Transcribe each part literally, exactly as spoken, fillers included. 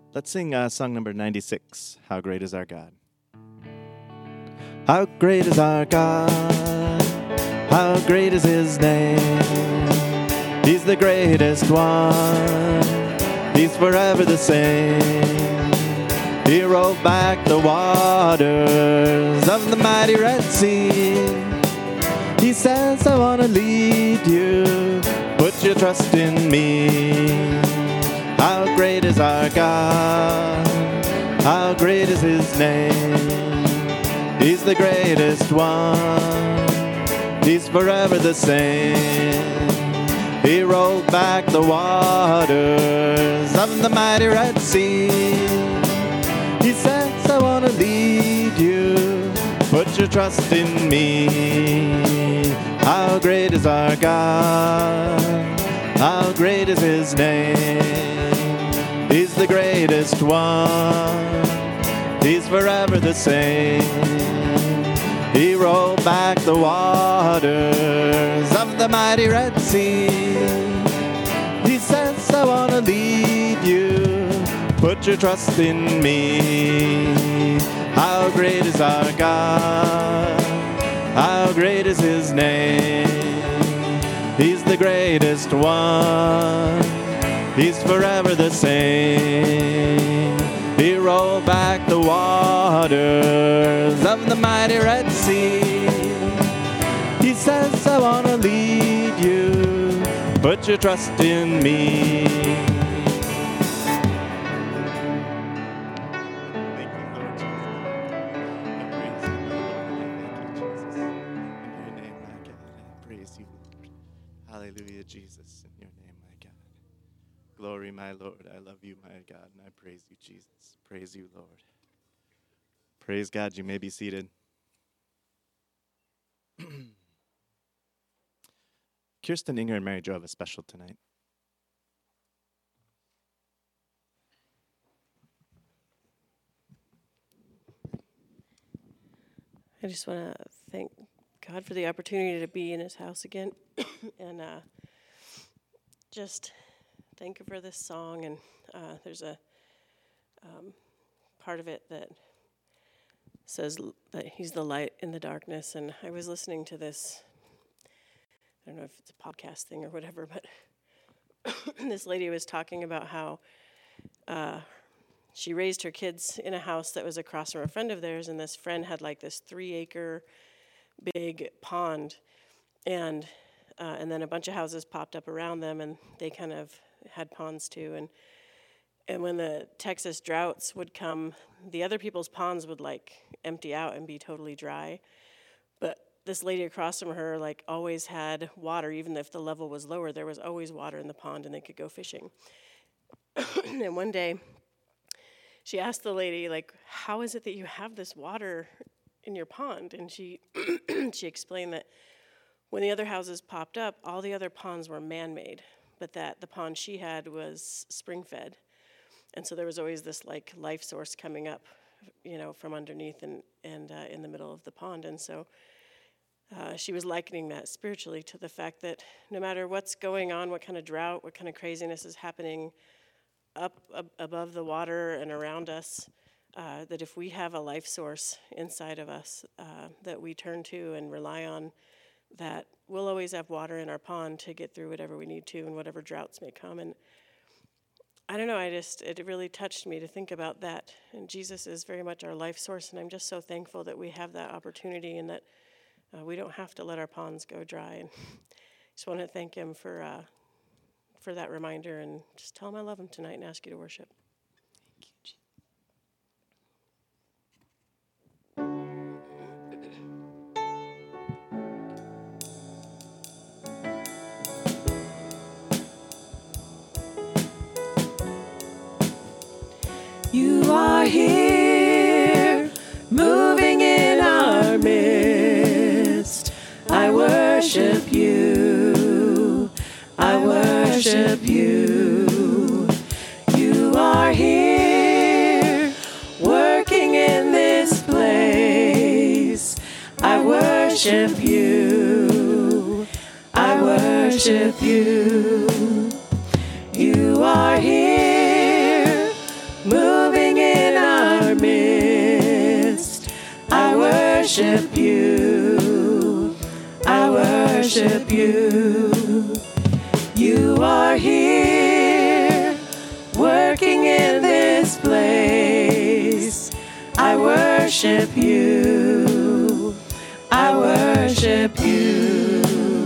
Let's sing uh, song number ninety-six, How Great Is Our God. How great is our God, how great is his name. He's the greatest one, he's forever the same. He rolled back the waters of the mighty Red Sea. He says, I want to lead you, put your trust in me. How great is our God, how great is his name. He's the greatest one, he's forever the same. He rolled back the waters of the mighty Red Sea. He says, I want to lead you, put your trust in me. How great is our God, how great is his name. He's the greatest one, he's forever the same. He rolled back the waters of the mighty Red Sea. He says, I want to lead you, put your trust in me. How great is our God, how great is his name. He's the greatest one, he's forever the same. He rolled back the waters of the mighty Red Sea. He says, I want to lead you, put your trust in me. Thank you, Lord Jesus. I praise you, Lord. I thank you, Jesus. In your name, my God. I praise you, Lord. Hallelujah, Jesus. In your name, my God. Glory, my Lord. I love you, my God, and I praise you, Jesus. Praise you, Lord. Praise God. You may be seated. Kirsten, Inger, and Mary Jo have a special tonight. I just want to thank God for the opportunity to be in his house again. and uh, just thank you for this song. And uh, there's a um, part of it that says l- that he's the light in the darkness. And I was listening to this, I don't know if it's a podcast thing or whatever, but this lady was talking about how uh, she raised her kids in a house that was across from a friend of theirs, and this friend had like this three-acre big pond, and uh, and then a bunch of houses popped up around them, and they kind of had ponds too. And and when the Texas droughts would come, the other people's ponds would like empty out and be totally dry. But this lady across from her like always had water, even if the level was lower. There was always water in the pond, and they could go fishing. And one day, she asked the lady, like, how is it that you have this water in your pond? And she she explained that when the other houses popped up, all the other ponds were man-made, but that the pond she had was spring-fed. And so there was always this, like, life source coming up, you know, from underneath and, and uh, in the middle of the pond. And so uh, she was likening that spiritually to the fact that no matter what's going on, what kind of drought, what kind of craziness is happening up ab- above the water and around us, uh, that if we have a life source inside of us uh, that we turn to and rely on, that we'll always have water in our pond to get through whatever we need to and whatever droughts may come. And I don't know, I just, it really touched me to think about that. And Jesus is very much our life source, and I'm just so thankful that we have that opportunity and that uh, we don't have to let our ponds go dry. And just want to thank him for uh, for that reminder, and just tell him I love him tonight and ask you to worship. Thank you, Jesus. You are here, moving in our midst. I worship you. I worship you. You are here, working in this place. I worship you. I worship you. You are here, moving worship you. I worship you. You are here, working in this place. I worship you. I worship you.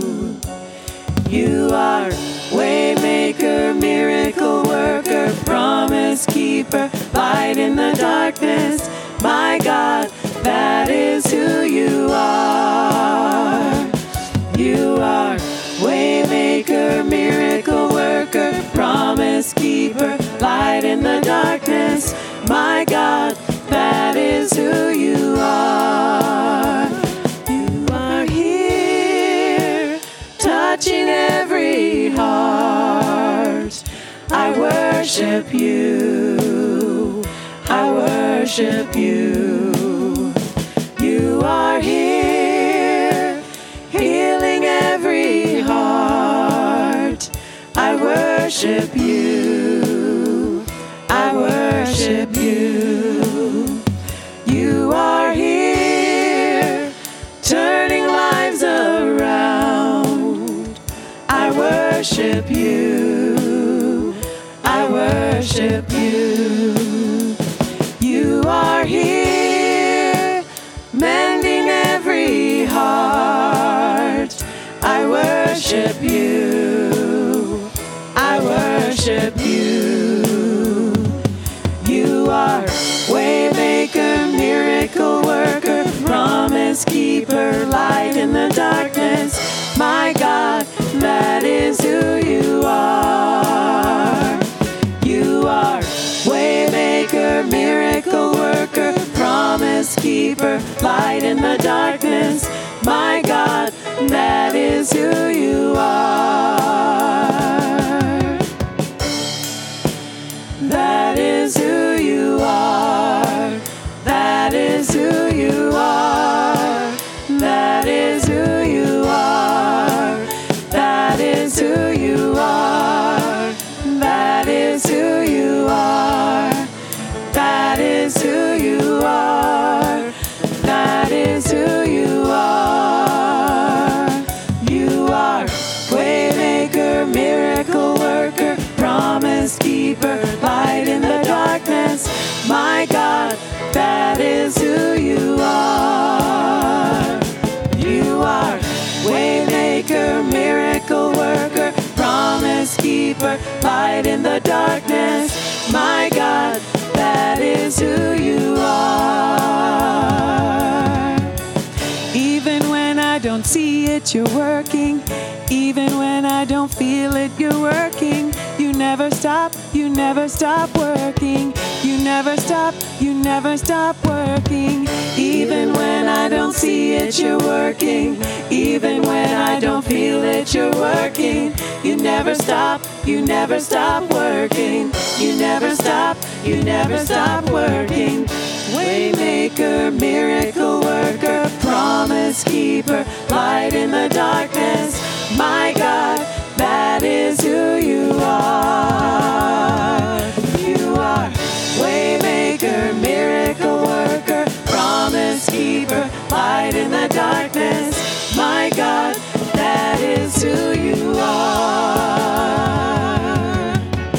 You are waymaker, miracle worker, promise keeper, light in the darkness. My God, that is who you are. You are waymaker, miracle worker, promise keeper, light in the darkness. My God, that is who you are. You are here, touching every heart. I worship you. I worship you. You are here, healing every heart. I worship you. I worship you. You are here, turning lives around. I worship you. I worship you. You are here, mending every heart. I worship you. I worship you. You are waymaker, miracle worker, promise keeper, light in the darkness. My God, that is who you are. You are waymaker, miracle worker, promise keeper, light in the darkness. My God, that is who you are. That is who you are. That is who you are. That is who you are. That is who you are. That is who you are. That is who you are. That is who you are. You are waymaker, miracle worker, promise keeper, light in the darkness. My God, that is who you are. You are waymaker, miracle worker, promise keeper, light in the darkness. My God, that is who you are. Even when I don't see it, you're working. Even when I don't feel it, you're working. You never stop, you never stop working. You never stop, you never stop working. Even when I don't see it, you're working. Even when I don't feel it, you're working. You never stop, you never stop working. You never stop, you never stop working. Waymaker, miracle worker, promise keeper, light in the darkness. My God, that is who you are. You are waymaker, miracle worker, promise keeper, light in the darkness. My God, that is who you are.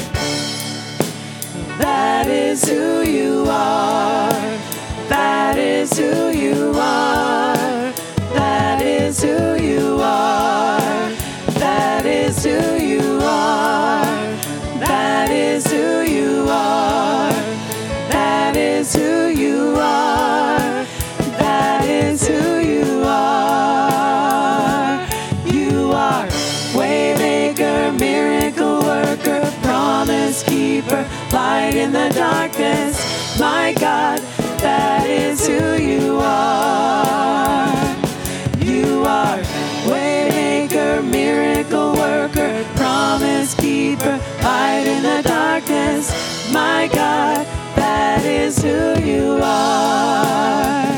That is who you are. That is who you are. That is who you are. That is who you are. That is who you are. That is who you are. That is who you are. You are waymaker, miracle worker, promise keeper, light in the darkness. My God, that is who you are. You are waymaker, miracle worker, promise keeper, light in the darkness. My God, that is who you are.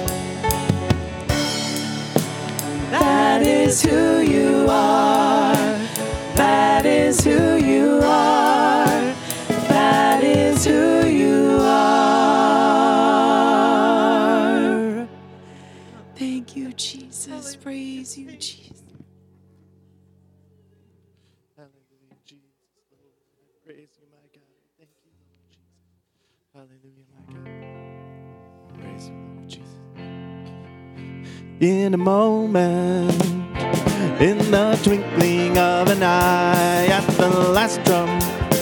That is who you are. That is who you are. That is who you are. Thank you, Lord Jesus. Hallelujah, my God. Praise you, Lord Jesus. In a moment, in the twinkling of an eye, at the last trump,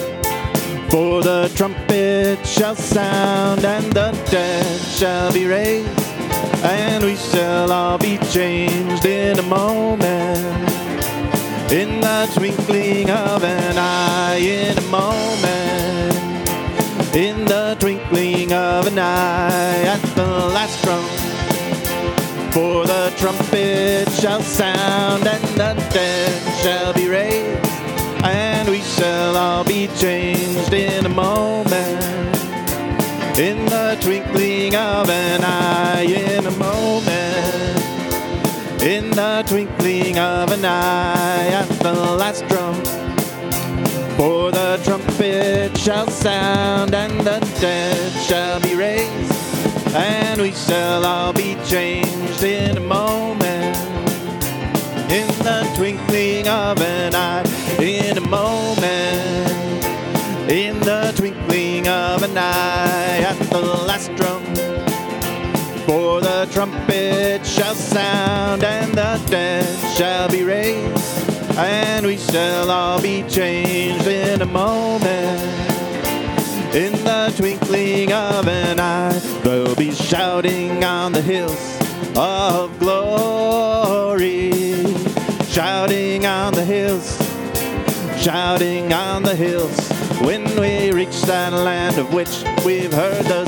for the trumpet shall sound, and the dead shall be raised, and we shall all be changed in a moment. In the twinkling of an eye, in a moment, in the twinkling of an eye, at the last trump, for the trumpet shall sound, and the dead shall be raised, and we shall all be changed in a moment. In the twinkling of an eye, in a moment. In the twinkling of an eye, at the last trump, for the trumpet shall sound, and the dead shall be raised, and we shall all be changed in a moment. In the twinkling of an eye, in a moment. In the twinkling of an eye, at the last trump, for the trumpet shall sound, and the dead shall be raised, and we shall all be changed in a moment. In the twinkling of an eye, there'll be shouting on the hills of glory. Shouting on the hills, shouting on the hills, when we reach that land of which we've heard the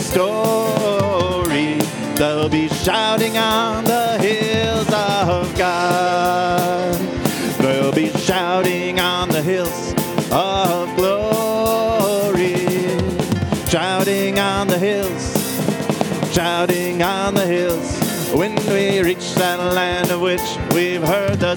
story. There'll be shouting on the hills of God. There'll be shouting on the hills of glory. Shouting on the hills, shouting on the hills, when we reach that land of which we've heard the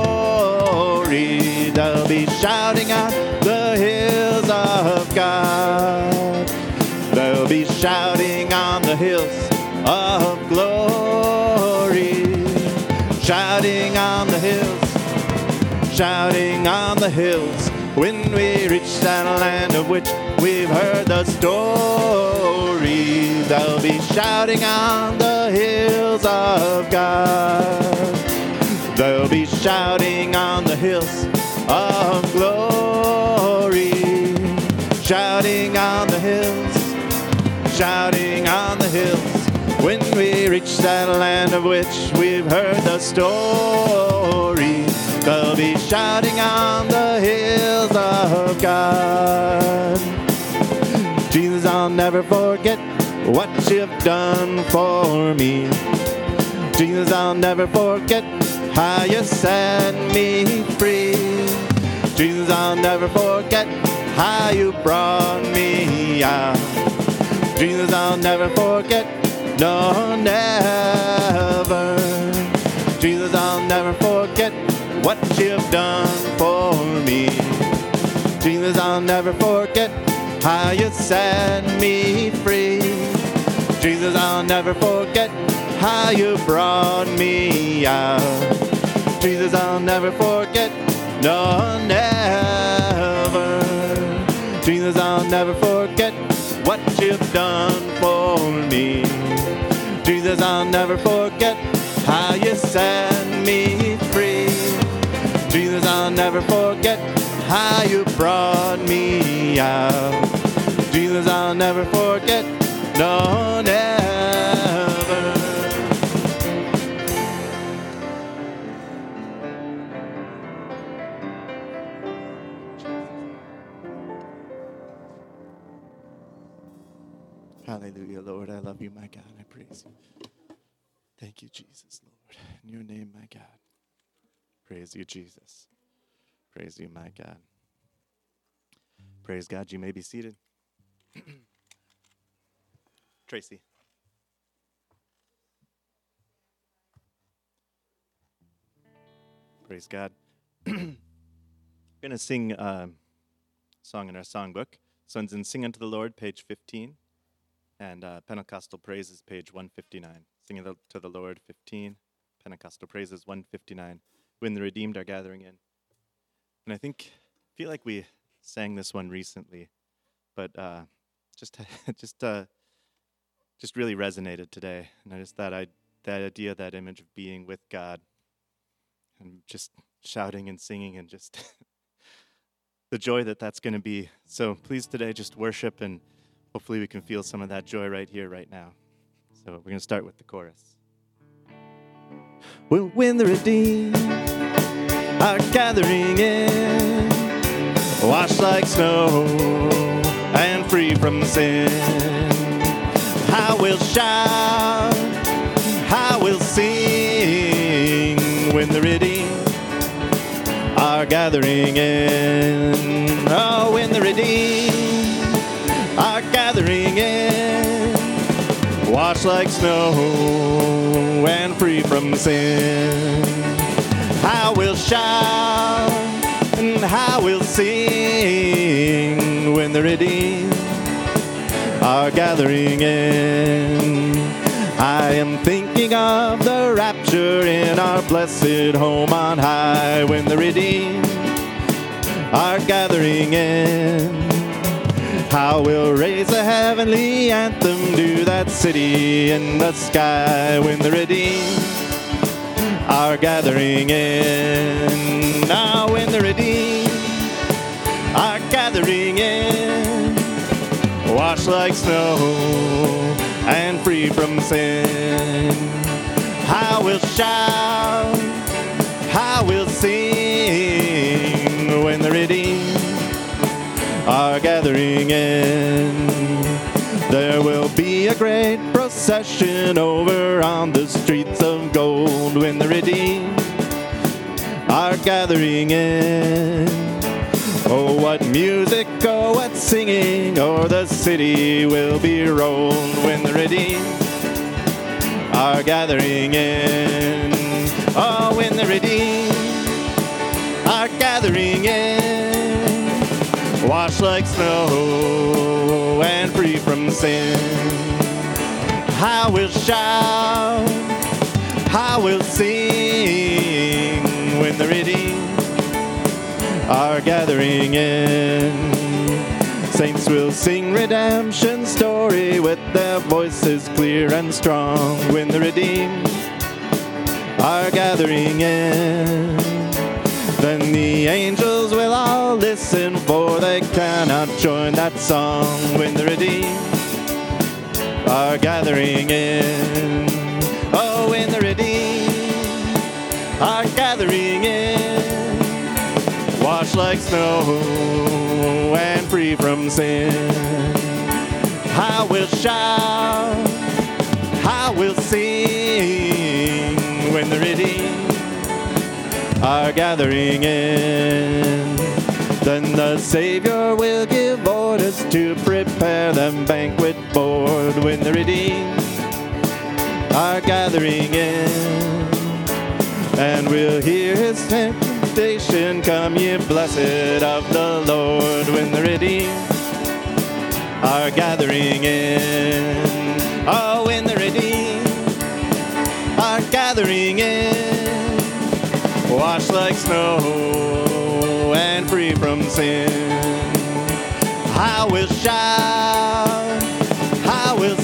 story. There'll be shouting on the hills of God. There'll be shouting on the hills of glory. Shouting on the hills, shouting on the hills, when we reach that land of which we've heard the story. They'll be shouting on the hills of God. They'll be shouting on the hills of glory. Shouting on the hills, shouting on the hills, when we reach that land of which we've heard the story. They'll be shouting on the hills of God. Jesus, I'll never forget what you've done for me. Jesus, I'll never forget how you set me free. Jesus, I'll never forget how you brought me out. Jesus, I'll never forget, no, never. Jesus, I'll never forget what you've done for me. Jesus, I'll never forget how you set me free. Jesus, I'll never forget how you brought me out. Jesus, I'll never forget, no, never. Jesus, I'll never forget what you've done for me. Jesus, I'll never forget how you set me free. Jesus, I'll never forget how you brought me out. Jesus, I'll never forget, no, never. Hallelujah, Lord. I love you, my God. I praise you. Thank you, Jesus, Lord. In your name, my God. Praise you, Jesus. Praise you, my God. Praise God. You may be seated. Tracy. Praise God. We're going to sing a song in our songbook. So it's in Sing Unto the Lord, page fifteen. And uh, Pentecostal Praises, page one fifty-nine. Singing to the Lord, fifteen. Pentecostal Praises, one fifty-nine. When the redeemed are gathering in. And I think, feel like we sang this one recently, but uh, just just uh, just really resonated today. And I just thought I that idea, that image of being with God, and just shouting and singing, and just the joy that that's going to be. So please today just worship, and hopefully we can feel some of that joy right here, right now. So we're going to start with the chorus. Well, when the redeemed are gathering in, washed like snow and free from sin, I will shout, I will sing when the redeemed are gathering in. Oh, when the redeemed are gathering in, washed like snow and free from sin, I will shout and I will sing when the redeemed are gathering in. I am thinking of the rapture in our blessed home on high, when the redeemed are gathering in. I will raise a heavenly anthem to that city in the sky, when the redeemed are gathering in. Now when the redeemed are gathering in, washed like snow and free from sin, I will shout, I will sing when the redeemed are gathering in. There will be a great procession over on the streets of gold, when the redeemed are gathering in. Oh, what music, oh, what singing, o'er the city will be rolled, when the redeemed are gathering in. Oh, when the redeemed are gathering in, washed like snow and free from sin, I will shout, I will sing when the redeemed are gathering in. Saints will sing redemption's story with their voices clear and strong, when the redeemed are gathering in. Then the angels will all listen, for they cannot join that song, when the redeemed are gathering in. Oh, when the redeemed are gathering in, washed like snow and free from sin, I will shout, I will sing when the redeemed are gathering in. Then the Savior will give orders to prepare them banquet board, when the redeemed are gathering in. And we'll hear his invitation, come ye blessed of the Lord, when the redeemed are gathering in. Oh, when the redeemed are gathering in, washed like snow and free from sin, I will shout, I will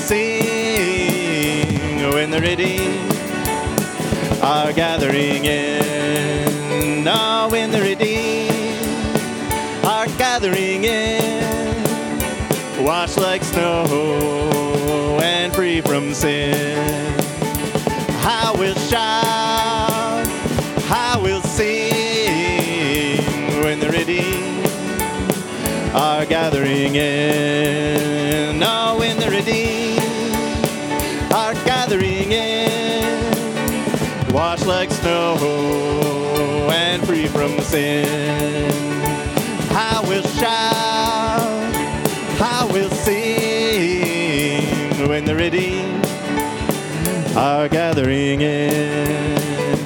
sing when the redeemed are gathering in. Oh, when the redeemed are gathering in, washed like snow and free from sin, I will shout, I will sing when the redeemed are gathering in. Oh, when the redeemed are gathering in, washed like snow and free from sin, I will shout, I will sing when the redeemed are gathering in.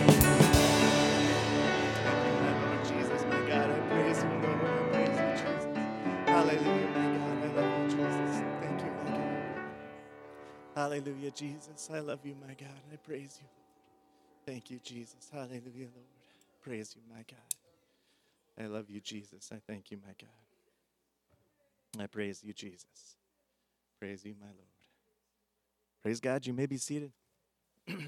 Jesus, my God, I praise you, Lord. I praise you, Jesus. Hallelujah, my God, I love you, Jesus. Thank you, my God. Hallelujah, Jesus. I love you, my God. I praise you. Thank you, Jesus. Hallelujah, Lord. Praise you, my God. I love you, Jesus. I thank you, my God. I praise you, Jesus. Praise you, my Lord. Praise God. You may be seated. We're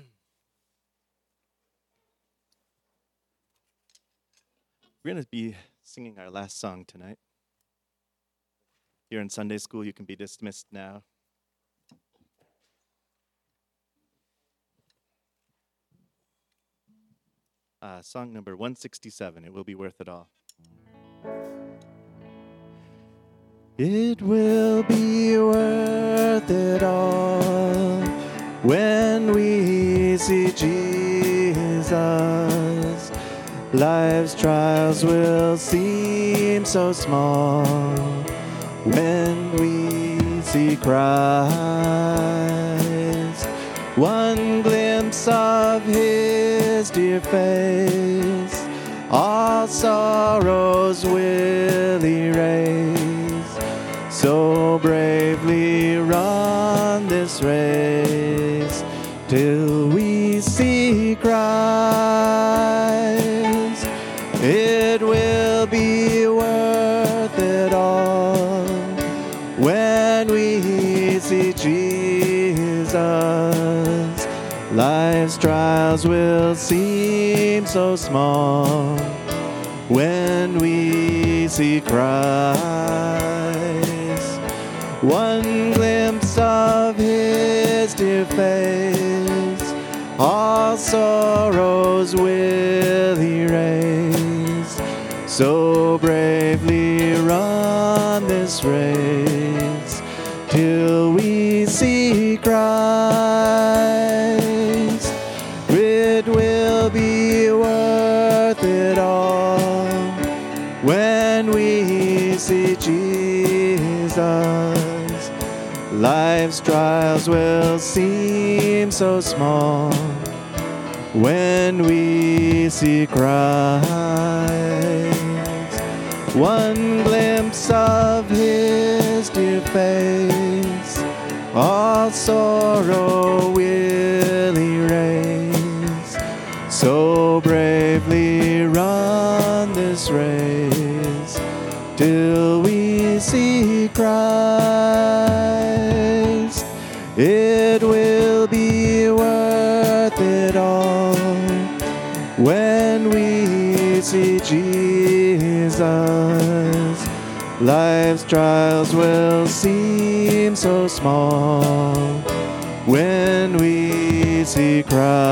going to be singing our last song tonight. You're in Sunday school. You can be dismissed now. Uh, song number one sixty-seven. It will be worth it all. It will be worth it all when we see Jesus. Life's trials will seem so small when we see Christ. One glimpse of His dear face, all sorrows will erase. So bravely run this race till we see Christ. It will be worth it all when we see Jesus. Life's trials will seem so small when we see Christ. One glimpse of His dear face, all sorrows will erase. So bravely run this race till we see Christ. It will be worth it all when we see Jesus. Life's trials will seem so small when we see Christ. One glimpse of His dear face, all sorrow will erase. So bravely run this race till we see Christ. It will be worth it all when we see Jesus. Life's trials will seem so small when we see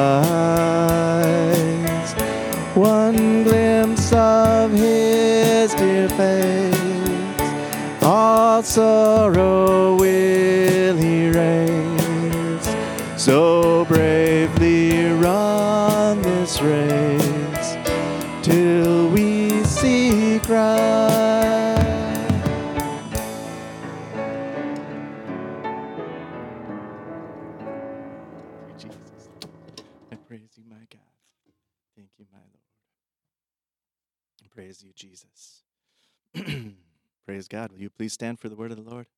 Christ. One glimpse of His dear face, all sorrow will erase. So bravely run this race till we see Christ. Jesus, I praise you, my God. Thank you, my Lord. Praise you, Jesus. Praise God. Will you please stand for the word of the Lord?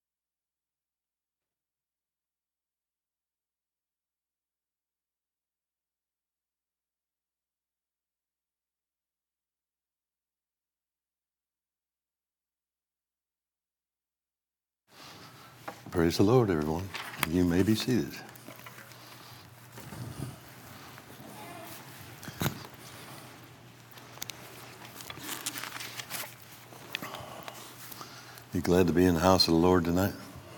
Praise the Lord, everyone. You may be seated. You glad to be in the house of the Lord tonight?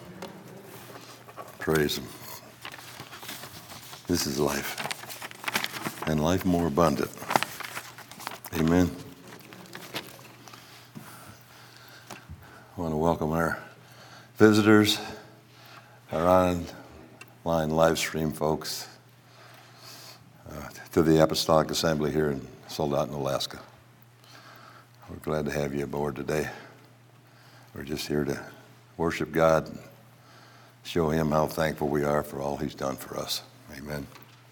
Praise Him. This is life, and life more abundant. Amen. I want to welcome our visitors, our online live stream folks, uh, to the Apostolic Assembly here in Soldotna, Alaska. We're glad to have you aboard today. We're just here to worship God and show Him how thankful we are for all He's done for us. Amen.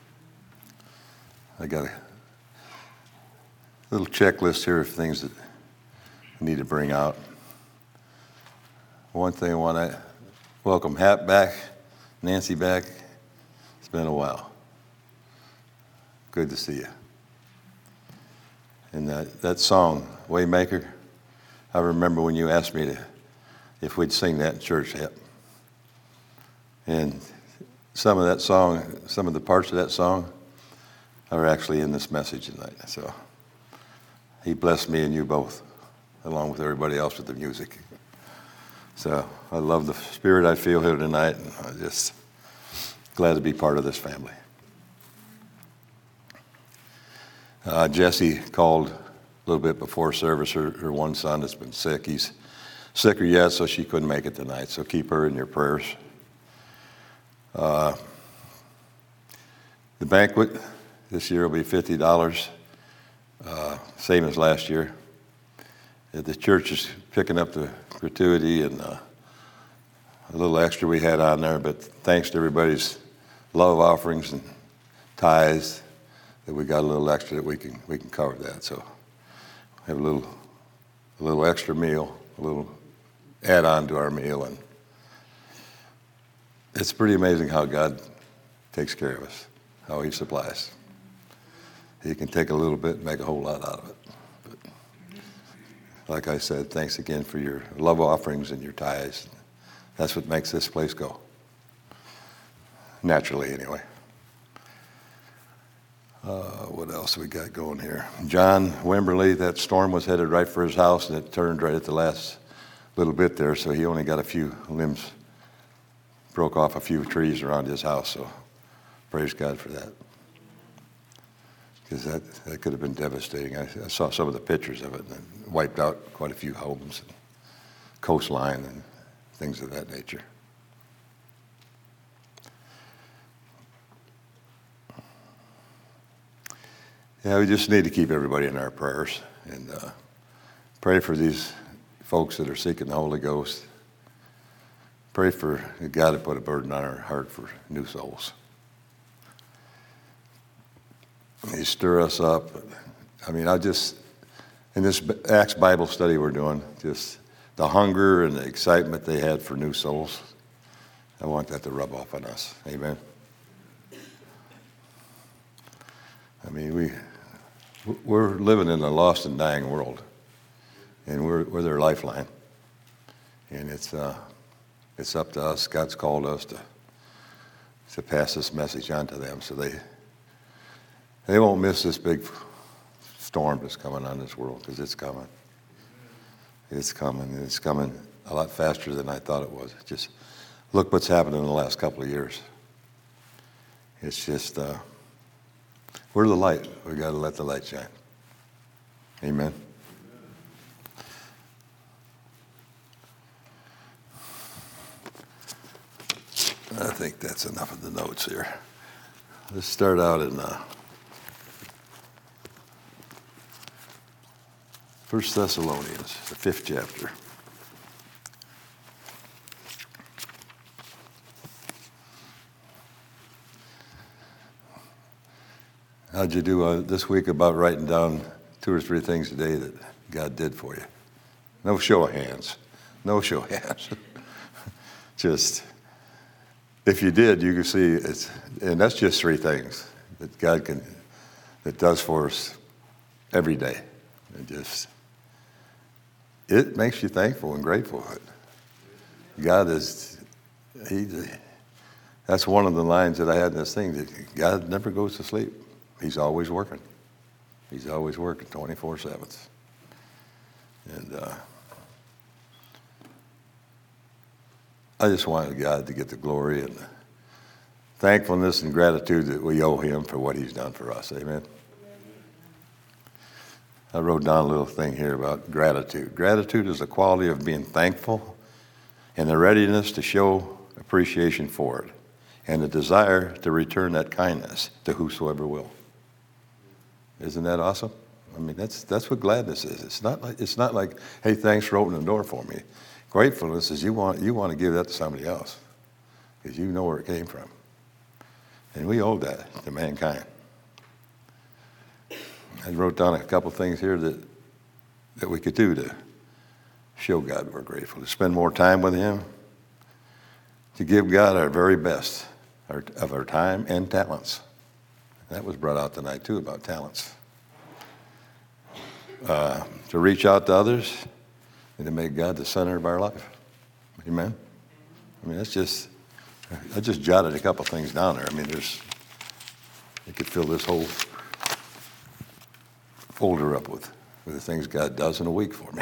I got a little checklist here of things that I need to bring out. One thing I want to welcome Hap back, Nancy back. It's been a while. Good to see you. And that, that song, Waymaker, I remember when you asked me to if we'd sing that in church yet. And some of that song, some of the parts of that song are actually in this message tonight. So he blessed me and you both, along with everybody else with the music. So I love the spirit I feel here tonight, and I'm just glad to be part of this family. Uh, Jessie called a little bit before service. Her, her one son has been sick. He's sicker yet, so she couldn't make it tonight. So keep her in your prayers. Uh, the banquet this year will be fifty dollars, uh, same as last year. The church is picking up the gratuity and uh, a little extra we had on there, but thanks to everybody's love offerings and tithes, that we got a little extra that we can we can cover that. So have a little a little extra meal, a little add on to our meal, and it's pretty amazing how God takes care of us, how he supplies. He can take a little bit and make a whole lot out of it. But like I said, thanks again for your love offerings and your tithes. That's what makes this place go. Naturally, anyway. Uh, what else we got going here? John Wimberly, that storm was headed right for his house, and it turned right at the last little bit there, so he only got a few limbs, broke off a few trees around his house, so praise God for that. Because that, that could have been devastating. I, I saw some of the pictures of it, and it wiped out quite a few homes, and coastline, and things of that nature. Yeah, we just need to keep everybody in our prayers and uh, pray for these folks that are seeking the Holy Ghost. Pray for God to put a burden on our heart for new souls. He stir us up. I mean, I just, in this Acts Bible study we're doing, just the hunger and the excitement they had for new souls, I want that to rub off on us. Amen. I mean, we, we're living in a lost and dying world, and we're, we're their lifeline. And it's uh, it's up to us. God's called us to to pass this message on to them, so they they won't miss this big storm that's coming on this world, because it's coming. It's coming. It's coming a lot faster than I thought it was. Just look what's happened in the last couple of years. It's just. Uh, We're the light. We got to let the light shine. Amen. I think that's enough of the notes here. Let's start out in uh, First Thessalonians, the fifth chapter. How'd you do uh, this week about writing down two or three things a day that God did for you? No show of hands. No show of hands. Just, if you did, you can see it's, and that's just three things that God can, that does for us every day. It just, it makes you thankful and grateful. God is, he, that's one of the lines that I had in this thing, that God never goes to sleep. He's always working. He's always working twenty-four seven. And uh, I just wanted God to get the glory and the thankfulness and gratitude that we owe him for what he's done for us. Amen. I wrote down a little thing here about gratitude. Gratitude is the quality of being thankful and the readiness to show appreciation for it, and the desire to return that kindness to whosoever will. Isn't that awesome? I mean, that's that's what gladness is. It's not like it's not like, hey, thanks for opening the door for me. Gratefulness is you want you want to give that to somebody else, because you know where it came from, and we owe that to mankind. I wrote down a couple things here that that we could do to show God we're grateful. To spend more time with him, to give God our very best our, of our time and talents. That was brought out tonight, too, about talents. Uh, to reach out to others and to make God the center of our life. Amen? I mean, that's just, I just jotted a couple things down there. I mean, there's, you could fill this whole folder up with, with the things God does in a week for me.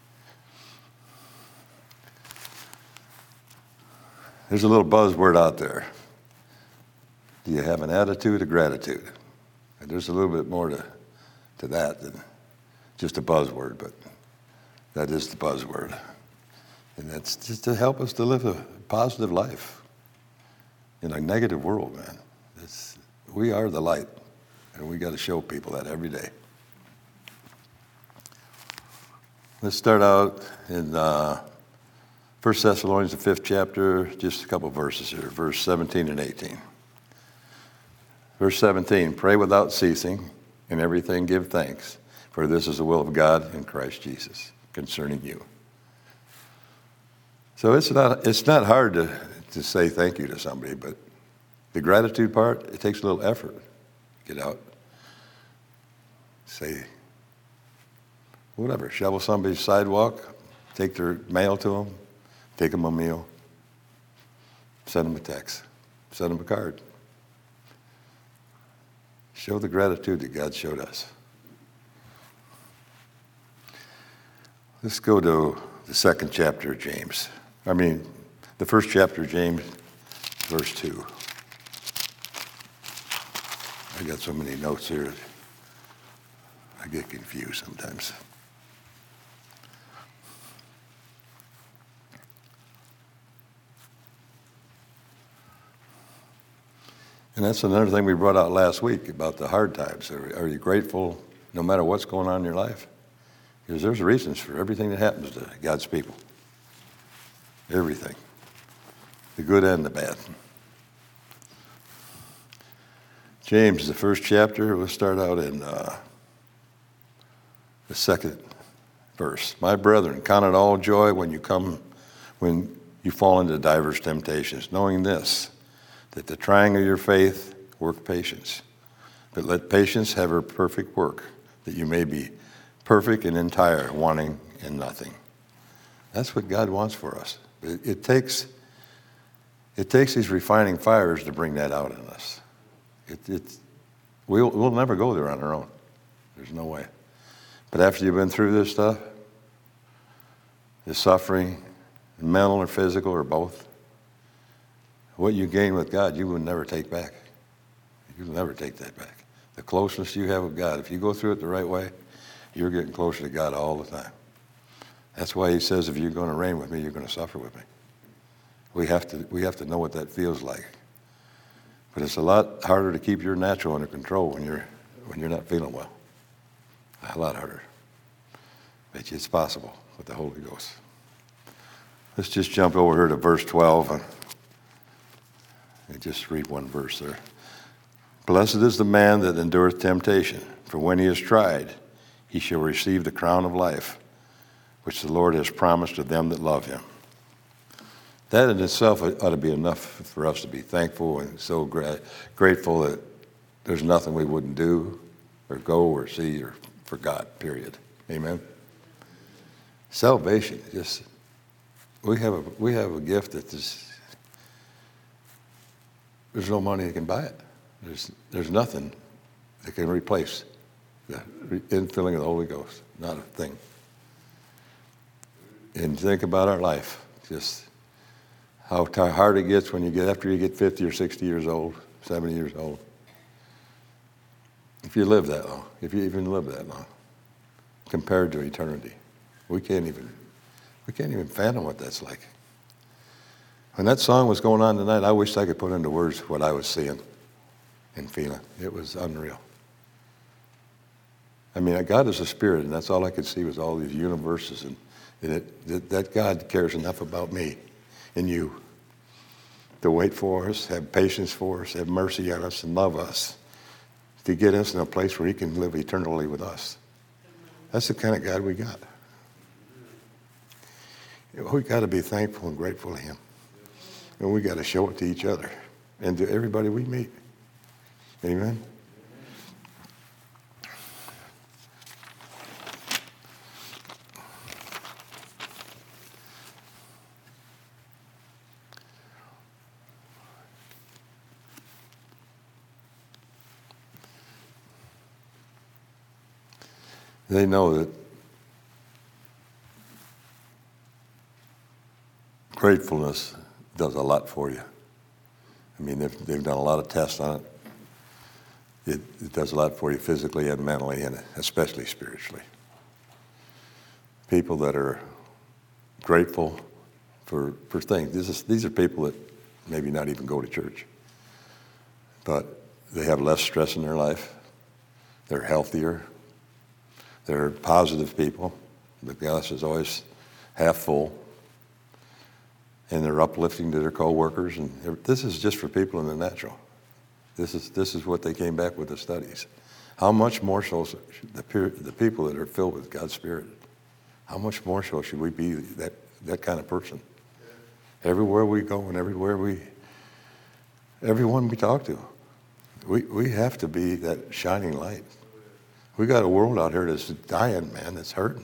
There's a little buzzword out there. Do you have an attitude of gratitude? And there's a little bit more to, to that than just a buzzword, but that is the buzzword. And that's just to help us to live a positive life in a negative world, man. It's, we are the light, and we got to show people that every day. Let's start out in uh, First Thessalonians, the fifth chapter, just a couple verses here, verse seventeen and eighteen. Verse seventeen, pray without ceasing, in everything give thanks, for this is the will of God in Christ Jesus concerning you. So it's not it's not hard to, to say thank you to somebody, but the gratitude part, it takes a little effort to get out. Say, whatever, shovel somebody's sidewalk, take their mail to them, take them a meal, send them a text, send them a card. Show the gratitude that God showed us. Let's go to the second chapter of James. I mean, the first chapter of James, verse two. I got so many notes here, I get confused sometimes. And that's another thing we brought out last week about the hard times. Are, are you grateful no matter what's going on in your life? Because there's reasons for everything that happens to God's people. Everything. The good and the bad. James, the first chapter, we'll start out in uh, the second verse. My brethren, count it all joy when you come, when you fall into diverse temptations, knowing this, that the trying of your faith work patience. But let patience have her perfect work, that you may be perfect and entire, wanting in nothing. That's what God wants for us. It, it takes it takes these refining fires to bring that out in us. It, it's, we'll, we'll never go there on our own. There's no way. But after you've been through this stuff, the suffering, mental or physical or both, what you gain with God, you will never take back. You'll never take that back. The closeness you have with God, if you go through it the right way, you're getting closer to God all the time. That's why he says, if you're going to reign with me, you're going to suffer with me. We have to, we have to know what that feels like. But it's a lot harder to keep your natural under control when you're, when you're not feeling well. A lot harder. But it's possible with the Holy Ghost. Let's just jump over here to verse twelve. And and just read one verse there. Blessed is the man that endureth temptation, for when he is tried, he shall receive the crown of life, which the Lord has promised to them that love him. That in itself ought to be enough for us to be thankful and so gra- grateful that there's nothing we wouldn't do or go or see or for God, period. Amen? Salvation, just, we have a, we have a gift that is, there's no money that can buy it. There's, there's nothing that can replace the infilling of the Holy Ghost. Not a thing. And think about our life. Just how hard it gets when you get, after you get fifty or sixty years old, seventy years old. If you live that long, if you even live that long, compared to eternity. We can't even, we can't even fathom what that's like. When that song was going on tonight, I wished I could put into words what I was seeing and feeling. It was unreal. I mean, God is a spirit, and that's all I could see was all these universes, and, and it, that, that God cares enough about me and you to wait for us, have patience for us, have mercy on us, and love us, to get us in a place where he can live eternally with us. That's the kind of God we got. We got to be thankful and grateful to him. And we got to show it to each other and to everybody we meet. Amen? They know that gratefulness does a lot for you. I mean, they've, they've done a lot of tests on it. it. It does a lot for you physically and mentally, and especially spiritually. People that are grateful for, for things. This is, these are people that maybe not even go to church, but they have less stress in their life. They're healthier. They're positive people. The glass is always half full. And they're uplifting to their co-workers. And this is just for people in the natural. This is this is what they came back with the studies. How much more so the, the people that are filled with God's Spirit, how much more so should we be that, that kind of person? Everywhere we go and everywhere we, everyone we talk to, we, we have to be that shining light. We got a world out here that's dying, man, that's hurting.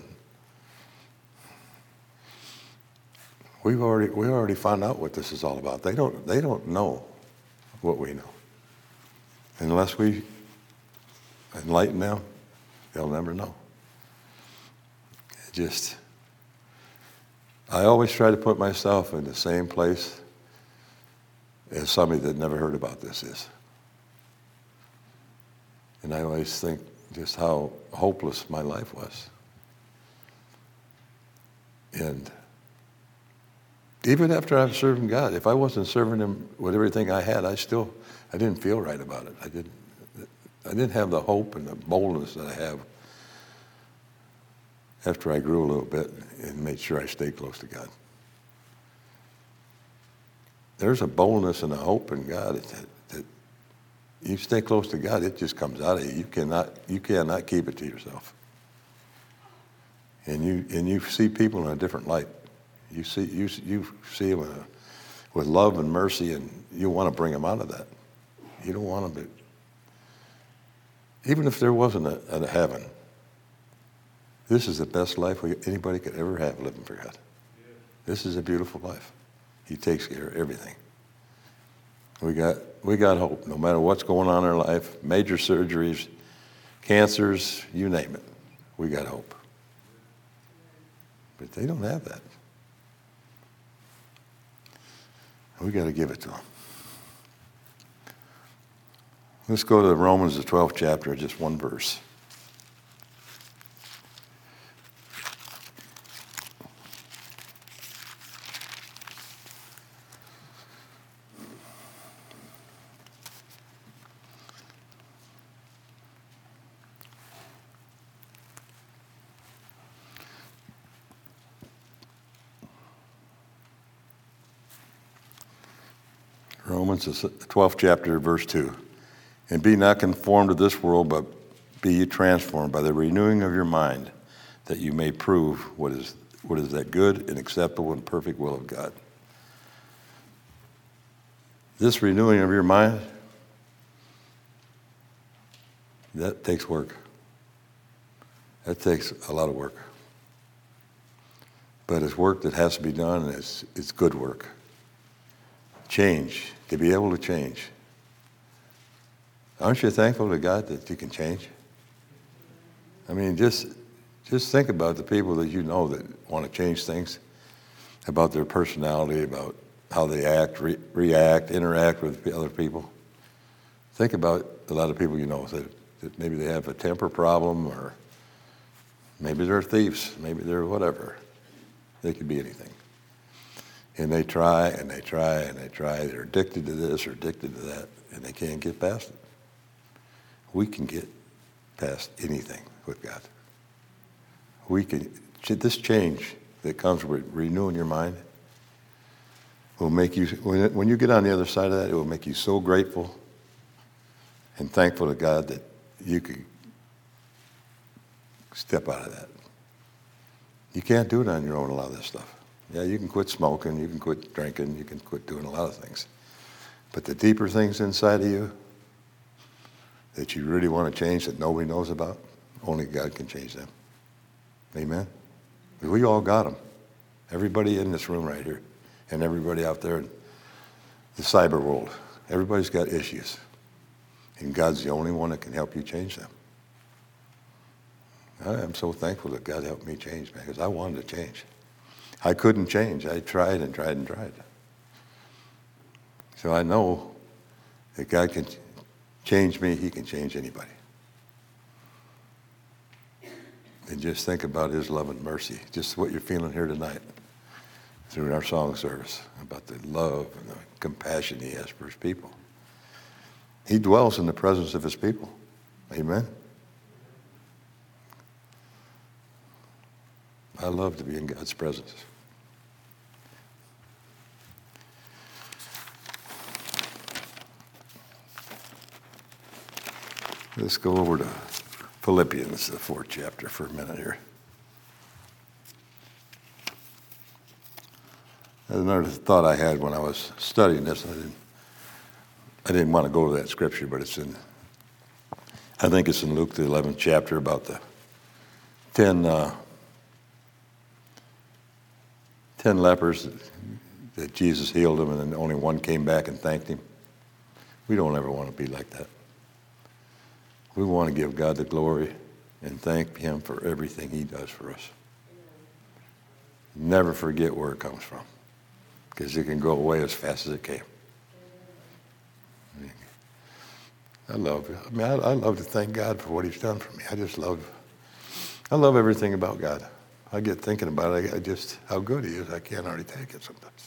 We've already we already found out what this is all about. They don't they don't know what we know. Unless we enlighten them, they'll never know. It just I always try to put myself in the same place as somebody that never heard about this is. And I always think just how hopeless my life was. And even after I'm serving God, if I wasn't serving Him with everything I had, I still, I didn't feel right about it. I didn't, I didn't have the hope and the boldness that I have after I grew a little bit and made sure I stayed close to God. There's a boldness and a hope in God that, that you stay close to God, it just comes out of you. You cannot, you cannot keep it to yourself. And you, and you see people in a different light. You see, you you see them with, a, with love and mercy, and you want to bring them out of that. You don't want them to. Even if there wasn't a, a heaven, this is the best life we, anybody could ever have living for God. This is a beautiful life. He takes care of everything. We got we got hope. No matter what's going on in our life, major surgeries, cancers, you name it, we got hope. But they don't have that. We got to give it to them. Let's go to Romans, the twelfth chapter, just one verse. Romans, the twelfth chapter, verse two. And be not conformed to this world, but be ye transformed by the renewing of your mind, that you may prove what is what is that good and acceptable and perfect will of God. This renewing of your mind, that takes work. That takes a lot of work. But it's work that has to be done, and it's, it's good work. Change, to be able to change. Aren't you thankful to God that you can change? I mean, just just think about the people that you know that want to change things, about their personality, about how they act, re- react, interact with other people. Think about a lot of people you know that, that maybe they have a temper problem, or maybe they're thieves, maybe they're whatever. They could be anything. And they try and they try and they try. They're addicted to this or addicted to that, and they can't get past it. We can get past anything with God. We can. This change that comes with renewing your mind will make you, when, when you get on the other side of that, it will make you so grateful and thankful to God that you could step out of that. You can't do it on your own, a lot of this stuff. Yeah, you can quit smoking, you can quit drinking, you can quit doing a lot of things. But the deeper things inside of you that you really want to change that nobody knows about, only God can change them. Amen? Because we all got them. Everybody in this room right here and everybody out there in the cyber world, everybody's got issues. And God's the only one that can help you change them. I am so thankful that God helped me change, man, because I wanted to change. I couldn't change. I tried and tried and tried. So I know that God can change me. He can change anybody. And just think about his love and mercy, just what you're feeling here tonight through our song service, about the love and the compassion he has for his people. He dwells in the presence of his people. Amen. I love to be in God's presence. Let's go over to Philippians, the fourth chapter, for a minute here. There's another thought I had when I was studying this. I didn't, I didn't want to go to that scripture, but it's in, I think it's in Luke, the eleventh chapter, about the ten, uh, ten lepers that, that Jesus healed them, and then only one came back and thanked him. We don't ever want to be like that. We want to give God the glory and thank him for everything he does for us. Never forget where it comes from, because it can go away as fast as it came. I love it. I mean, I, I love to thank God for what he's done for me. I just love, I love everything about God. I get thinking about it, I just, how good he is, I can't hardly take it sometimes.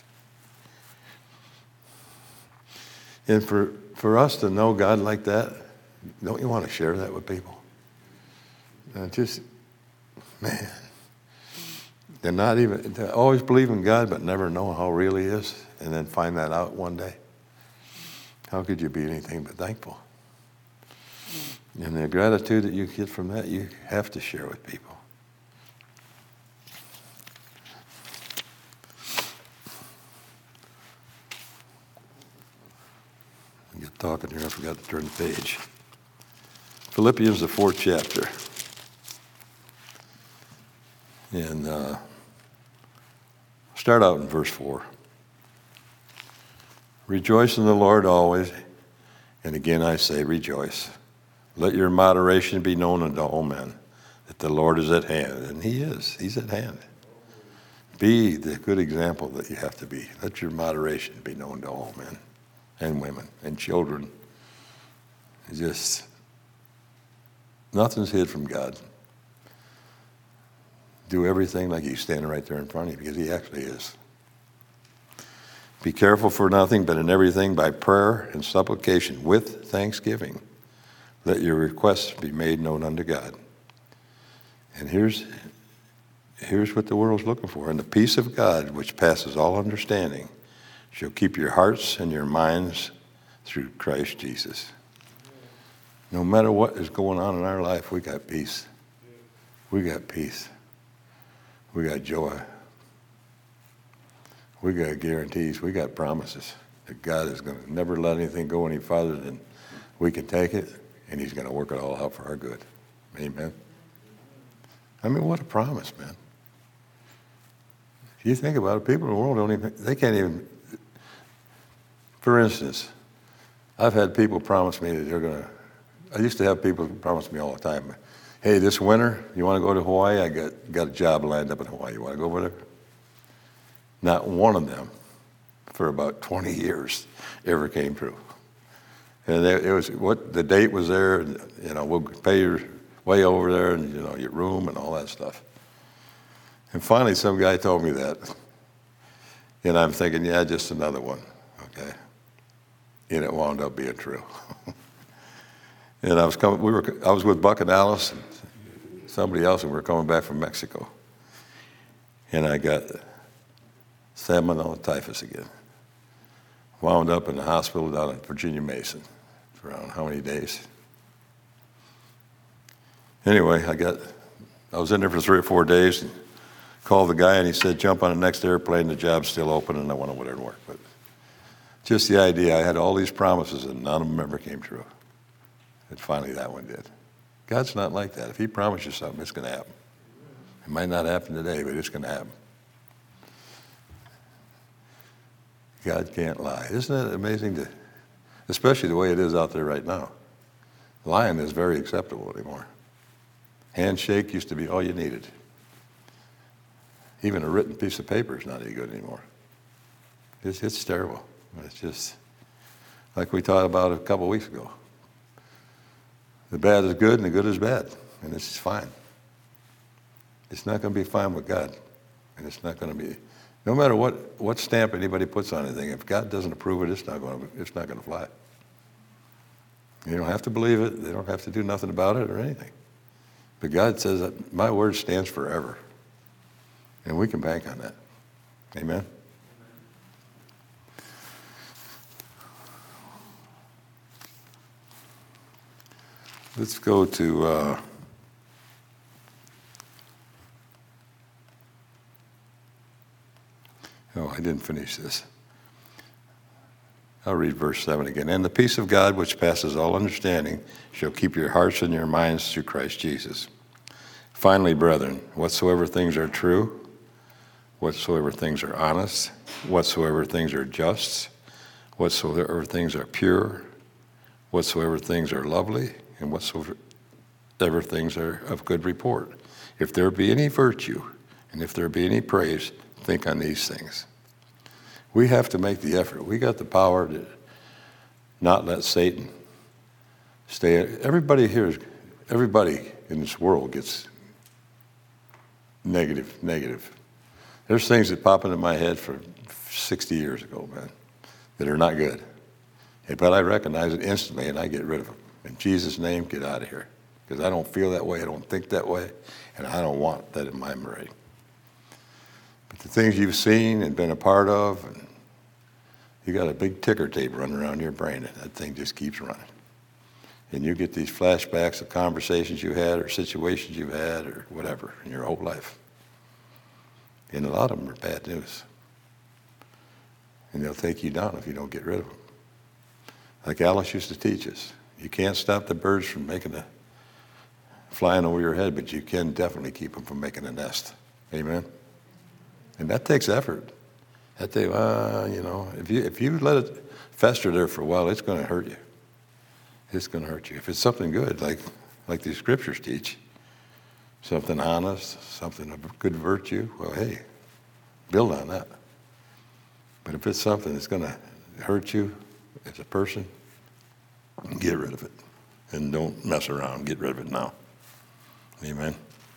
And for, for us to know God like that, don't you want to share that with people? And just, man, they're not even, they always believe in God, but never know how real he is, and then find that out one day. How could you be anything but thankful? And the gratitude that you get from that, you have to share with people. I get talking here, I forgot to turn the page. Philippians, the fourth chapter. And uh, start out in verse four. Rejoice in the Lord always, and again I say rejoice. Let your moderation be known unto all men, that the Lord is at hand, and he is. He's at hand. Be the good example that you have to be. Let your moderation be known to all men and women and children. It's just, nothing's hid from God. Do everything like he's standing right there in front of you, because he actually is. Be careful for nothing, but in everything by prayer and supplication with thanksgiving. Let your requests be made known unto God. And here's, here's what the world's looking for. And the peace of God, which passes all understanding, shall keep your hearts and your minds through Christ Jesus. No matter what is going on in our life, we got peace. We got peace. We got joy. We got guarantees. We got promises that God is going to never let anything go any farther than we can take it, and he's going to work it all out for our good. Amen. I mean, what a promise, man. If you think about it, people in the world don't even, they can't even, for instance, I've had people promise me that they're going to, I used to have people promise me all the time, hey, this winter, you want to go to Hawaii? I got, got a job lined up in Hawaii. You want to go over there? Not one of them, for about twenty years, ever came true. And it was what the date was there. And, you know, we'll pay your way over there, and you know your room and all that stuff. And finally, some guy told me that, and I'm thinking, yeah, just another one, okay. And it wound up being true. And I was coming. We were. I was with Buck and Alice and somebody else, and we were coming back from Mexico. And I got salmonella typhus again. Wound up in the hospital down at Virginia Mason for around how many days? Anyway, I got, I was in there for three or four days and called the guy, and he said, jump on the next airplane, the job's still open, and I want to go there and work. But just the idea, I had all these promises, and none of them ever came true. And finally that one did. God's not like that. If he promises you something, it's going to happen. It might not happen today, but it's going to happen. God can't lie. Isn't it amazing, to, especially the way it is out there right now? Lying is very acceptable anymore. Handshake used to be all you needed. Even a written piece of paper is not any good anymore. It's, it's terrible. It's just like we talked about a couple of weeks ago. The bad is good and the good is bad, and it's fine. It's not going to be fine with God, and it's not going to be. No matter what, what stamp anybody puts on anything, if God doesn't approve it, it's not going to, it's not going to fly. You don't have to believe it. They don't have to do nothing about it or anything. But God says that my word stands forever. And we can bank on that. Amen? Let's go to... Uh, Oh, I didn't finish this. I'll read verse seven again. And the peace of God, which passes all understanding, shall keep your hearts and your minds through Christ Jesus. Finally, brethren, whatsoever things are true, whatsoever things are honest, whatsoever things are just, whatsoever things are pure, whatsoever things are lovely, and whatsoever things are of good report. If there be any virtue, and if there be any praise, think on these things. We have to make the effort. We got the power to not let Satan stay. Everybody here, is, everybody in this world gets negative, negative. There's things that pop into my head from sixty years ago, man, that are not good. But I recognize it instantly and I get rid of them. In Jesus' name, get out of here. Because I don't feel that way, I don't think that way, and I don't want that in my brain. But the things you've seen and been a part of, and you got a big ticker tape running around your brain, and that thing just keeps running. And you get these flashbacks of conversations you had or situations you've had or whatever in your whole life. And a lot of them are bad news. And they'll take you down if you don't get rid of them. Like Alice used to teach us, you can't stop the birds from making a flying over your head, but you can definitely keep them from making a nest. Amen? And that takes effort. That takes, uh, you know, if you if you let it fester there for a while, it's going to hurt you. It's going to hurt you. If it's something good, like like these scriptures teach, something honest, something of good virtue, well, hey, build on that. But if it's something that's going to hurt you as a person, get rid of it. And don't mess around. Get rid of it now. Amen.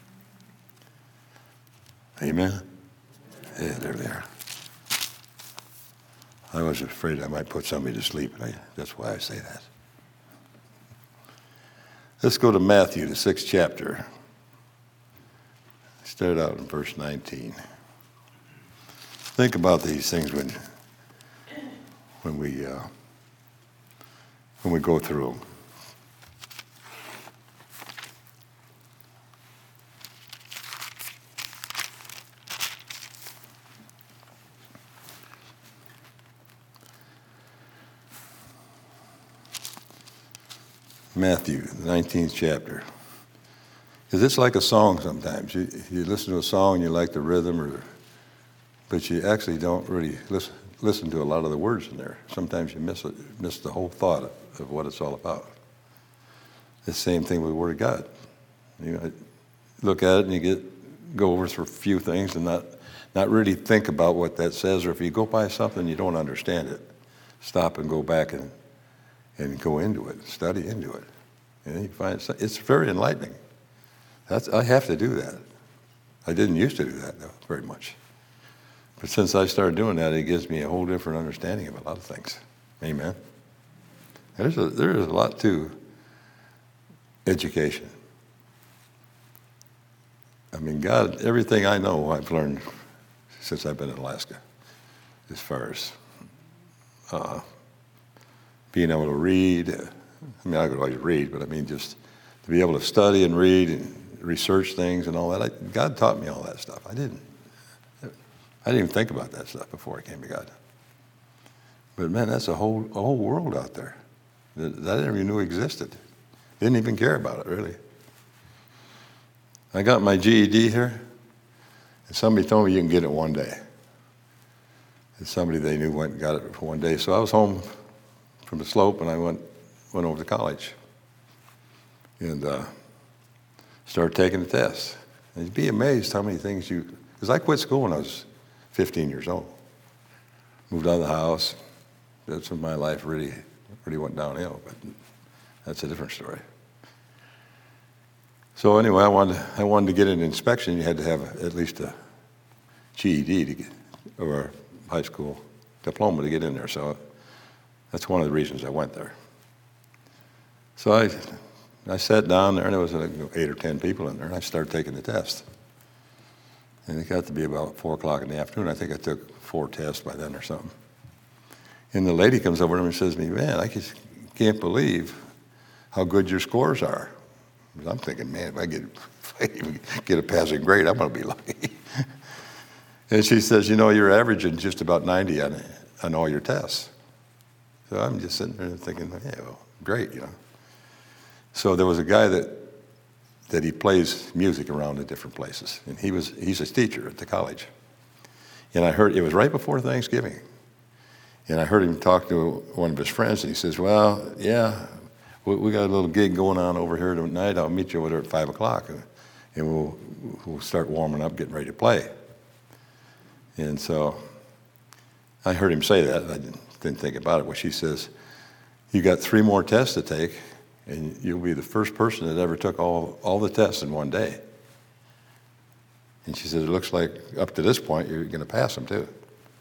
Amen. Yeah, there they are. I was afraid I might put somebody to sleep, and I, that's why I say that. Let's go to Matthew, the sixth chapter. Start out in verse nineteen. Think about these things when, when we uh, when we go through them. Matthew, the nineteenth chapter. Because it's like a song sometimes. You, you listen to a song and you like the rhythm, or, but you actually don't really listen, listen to a lot of the words in there. Sometimes you miss it, miss the whole thought of, of what it's all about. The same thing with the Word of God. You know, look at it and you get go over through a few things and not not really think about what that says. Or if you go by something you don't understand it, stop and go back and and go into it, study into it. And you find it's very enlightening. That's, I have to do that. I didn't used to do that, though, very much. But since I started doing that, it gives me a whole different understanding of a lot of things. Amen. There's a, there is a lot to education. I mean, God, everything I know I've learned since I've been in Alaska, as far as uh, being able to read. I mean, I could always read, but I mean just to be able to study and read and research things and all that. I, God taught me all that stuff. I didn't. I didn't even think about that stuff before I came to God. But man, that's a whole a whole world out there that, that I never even knew existed. Didn't even care about it, really. I got my G E D here, and somebody told me you can get it one day. And somebody they knew went and got it for one day. So I was home from the slope, and I went went over to college. And uh, Start taking the test. And you'd be amazed how many things you, because I quit school when I was fifteen years old. Moved out of the house. That's when my life really, really went downhill, but that's a different story. So anyway, I wanted, I wanted to get an inspection. You had to have at least a G E D to get, or a high school diploma to get in there. So that's one of the reasons I went there. So I, I sat down there, and there was like eight or ten people in there, and I started taking the test. And it got to be about four o'clock in the afternoon. I think I took four tests by then or something. And the lady comes over to me and says to me, man, I just can't believe how good your scores are. I'm thinking, man, if I get, if I even get a passing grade, I'm going to be lucky. And she says, you know, you're averaging just about ninety on, on all your tests. So I'm just sitting there thinking, yeah, well, great, you know. So there was a guy that that he plays music around at different places, and he was he's a teacher at the college. And I heard, it was right before Thanksgiving, and I heard him talk to one of his friends, and he says, well, yeah, we, we got a little gig going on over here tonight. I'll meet you over there at five o'clock, and, and we'll, we'll start warming up, getting ready to play. And so I heard him say that. I didn't, didn't think about it. Well, she says, you got three more tests to take, and you'll be the first person that ever took all, all the tests in one day. And she said, it looks like up to this point, you're going to pass them too.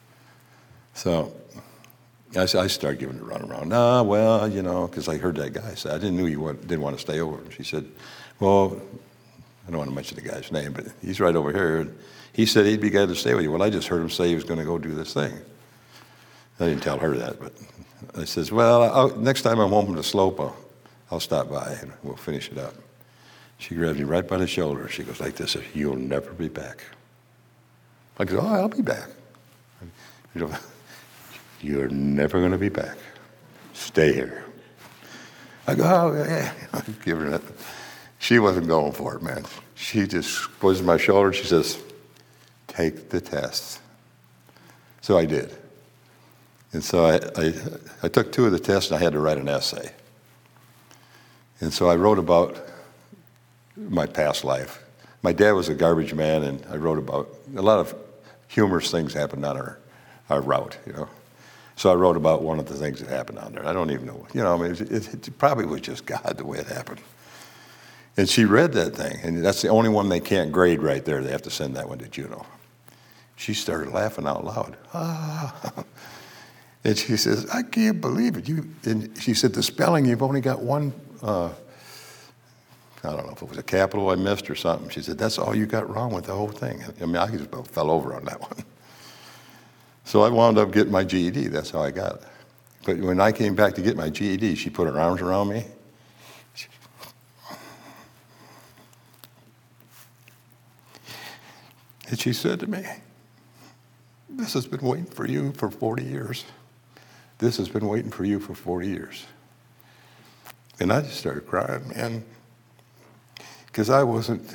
So I, I started giving it a run around. Nah, well, you know, because I heard that guy say, I didn't know you want, didn't want to stay over. And she said, well, I don't want to mention the guy's name, but he's right over here. And he said he'd be glad to stay with you. Well, I just heard him say he was going to go do this thing. I didn't tell her that, but I says, well, I'll, next time I'm home from the slope, I'll, I'll stop by and we'll finish it up. She grabs me right by the shoulder. She goes like this, you'll never be back. I go, oh, I'll be back. You know, you're never going to be back. Stay here. I go, oh, yeah. I give her that. She wasn't going for it, man. She just squeezed my shoulder. She says, take the test. So I did. And so I, I, I took two of the tests, and I had to write an essay. And so I wrote about my past life. My dad was a garbage man, and I wrote about a lot of humorous things happened on our, our route, you know. So I wrote about one of the things that happened on there. I don't even know, you know, I mean, it, it, it probably was just God the way it happened. And she read that thing, and that's the only one they can't grade right there. They have to send that one to Juneau. She started laughing out loud. Ah. And she says, I can't believe it. You, and she said, the spelling, you've only got one, uh, I don't know if it was a capital I missed or something. She said, that's all you got wrong with the whole thing. I mean, I just about fell over on that one. So I wound up getting my G E D. That's how I got it. But when I came back to get my G E D, she put her arms around me. She, and she said to me, this has been waiting for you for forty years. This has been waiting for you for forty years. And I just started crying, man. Because I wasn't,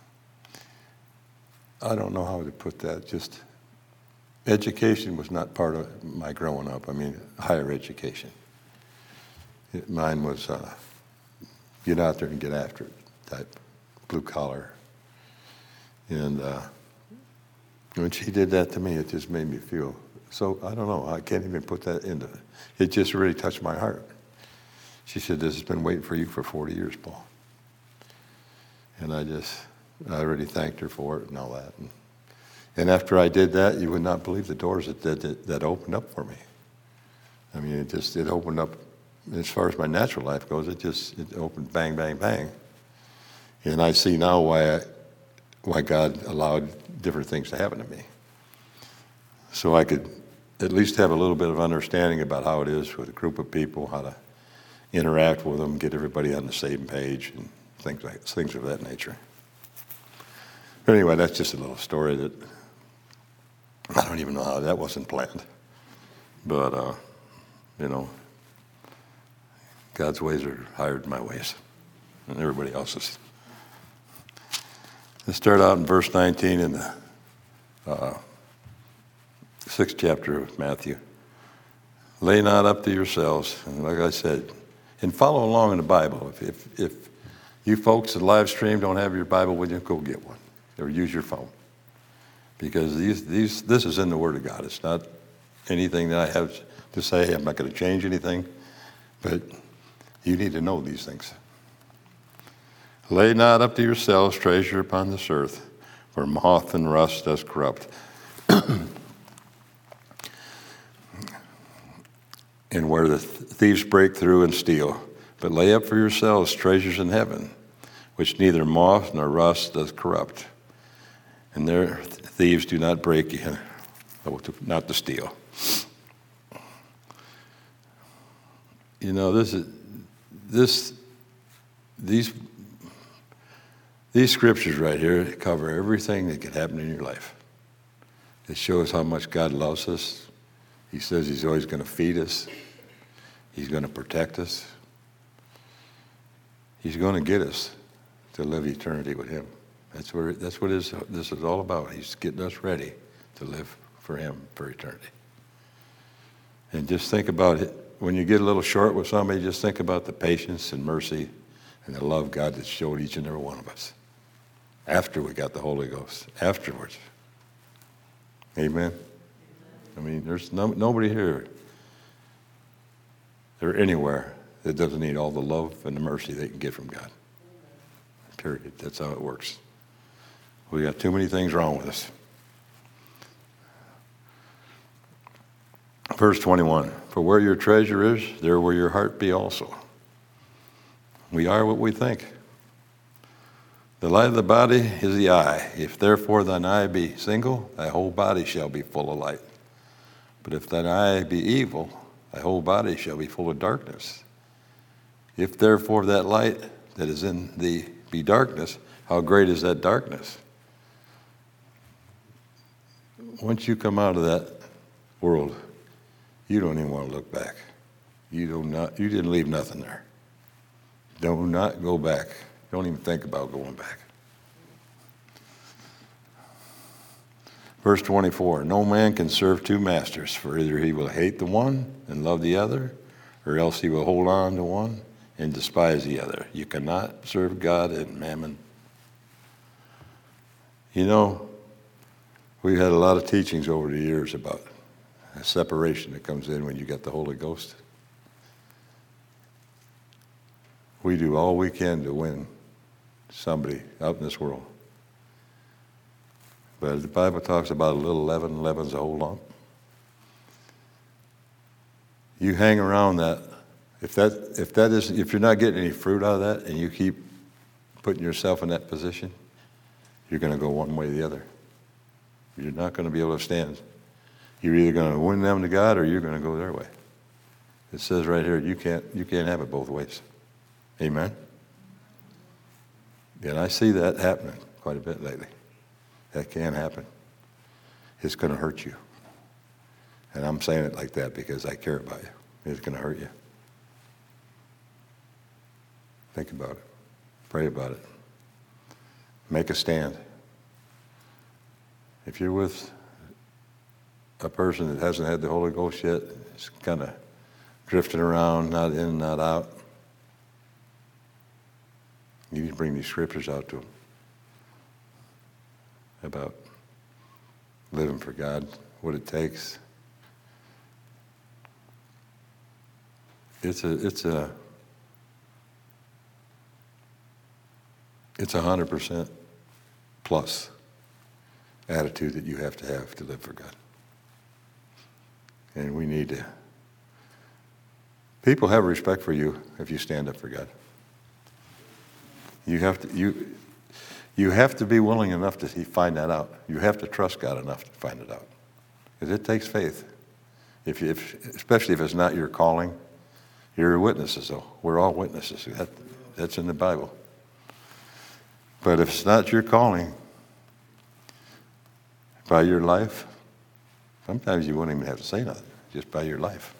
I don't know how to put that, just education was not part of my growing up. I mean, higher education. It, mine was uh, get out there and get after it type, blue collar. And uh, when she did that to me, it just made me feel so, I don't know, I can't even put that into it. It just really touched my heart. She said, this has been waiting for you for forty years, Paul. And I just, I really thanked her for it and all that. And, and after I did that, you would not believe the doors that, that, that opened up for me. I mean, it just, it opened up, as far as my natural life goes, it just, it opened bang, bang, bang. And I see now why, I, why God allowed different things to happen to me. So I could at least have a little bit of understanding about how it is with a group of people, how to interact with them, get everybody on the same page, and things like things of that nature. But anyway, that's just a little story that I don't even know how that wasn't planned. But, uh, you know, God's ways are higher than my ways and everybody else's. Let's start out in verse nineteen in the uh, sixth chapter of Matthew. Lay not up to yourselves, and like I said, and follow along in the Bible. If, if, if You folks that live stream don't have your Bible with you, go get one or use your phone. Because these, these, this is in the Word of God. It's not anything that I have to say. I'm not going to change anything. But you need to know these things. Lay not up to yourselves treasure upon this earth, where moth and rust does corrupt. And where the thieves break through and steal. But lay up for yourselves treasures in heaven, which neither moth nor rust does corrupt. And their thieves do not break in, not to steal. You know, this is this these these scriptures right here cover everything that can happen in your life. It shows how much God loves us. He says he's always going to feed us. He's going to protect us. He's going to get us to live eternity with him. That's what, that's what this, this is all about. He's getting us ready to live for him for eternity. And just think about it. When you get a little short with somebody, just think about the patience and mercy and the love God has showed each and every one of us after we got the Holy Ghost, afterwards. Amen? I mean, there's no, nobody here or anywhere that doesn't need all the love and the mercy they can get from God. Period. That's how it works. We got too many things wrong with us. Verse twenty-one, for where your treasure is, there will your heart be also. We are what we think. The light of the body is the eye. If therefore thine eye be single, thy whole body shall be full of light. But if thine eye be evil, thy whole body shall be full of darkness. If therefore that light that is in thee be darkness, how great is that darkness? Once you come out of that world, you don't even want to look back. You do not. You didn't leave nothing there. Do not go back. Don't even think about going back. Verse twenty-four, no man can serve two masters, for either he will hate the one and love the other, or else he will hold on to one and despise the other. You cannot serve God and mammon. You know, we've had a lot of teachings over the years about a separation that comes in when you get the Holy Ghost. We do all we can to win somebody out in this world. But the Bible talks about a little leaven, leaven's a whole lump. You hang around that. If that if that is if you're not getting any fruit out of that, and you keep putting yourself in that position, you're going to go one way or the other. You're not going to be able to stand. You're either going to win them to God, or you're going to go their way. It says right here, you can't you can't have it both ways. Amen. And I see that happening quite a bit lately. That can happen. It's going to hurt you. And I'm saying it like that because I care about you. It's going to hurt you. Think about it. Pray about it. Make a stand. If you're with a person that hasn't had the Holy Ghost yet, it's kind of drifting around, not in, not out, you can bring these scriptures out to them about living for God, what it takes. It's a it's a it's a hundred percent plus attitude that you have to have to live for God. And we need to. People have respect for you if you stand up for God. You have to you you have to be willing enough to find that out. You have to trust God enough to find it out, because it takes faith. If, you, if especially if it's not your calling, you're witnesses. Though we're all witnesses. That, that's in the Bible. But if it's not your calling, by your life, sometimes you won't even have to say nothing, just by your life.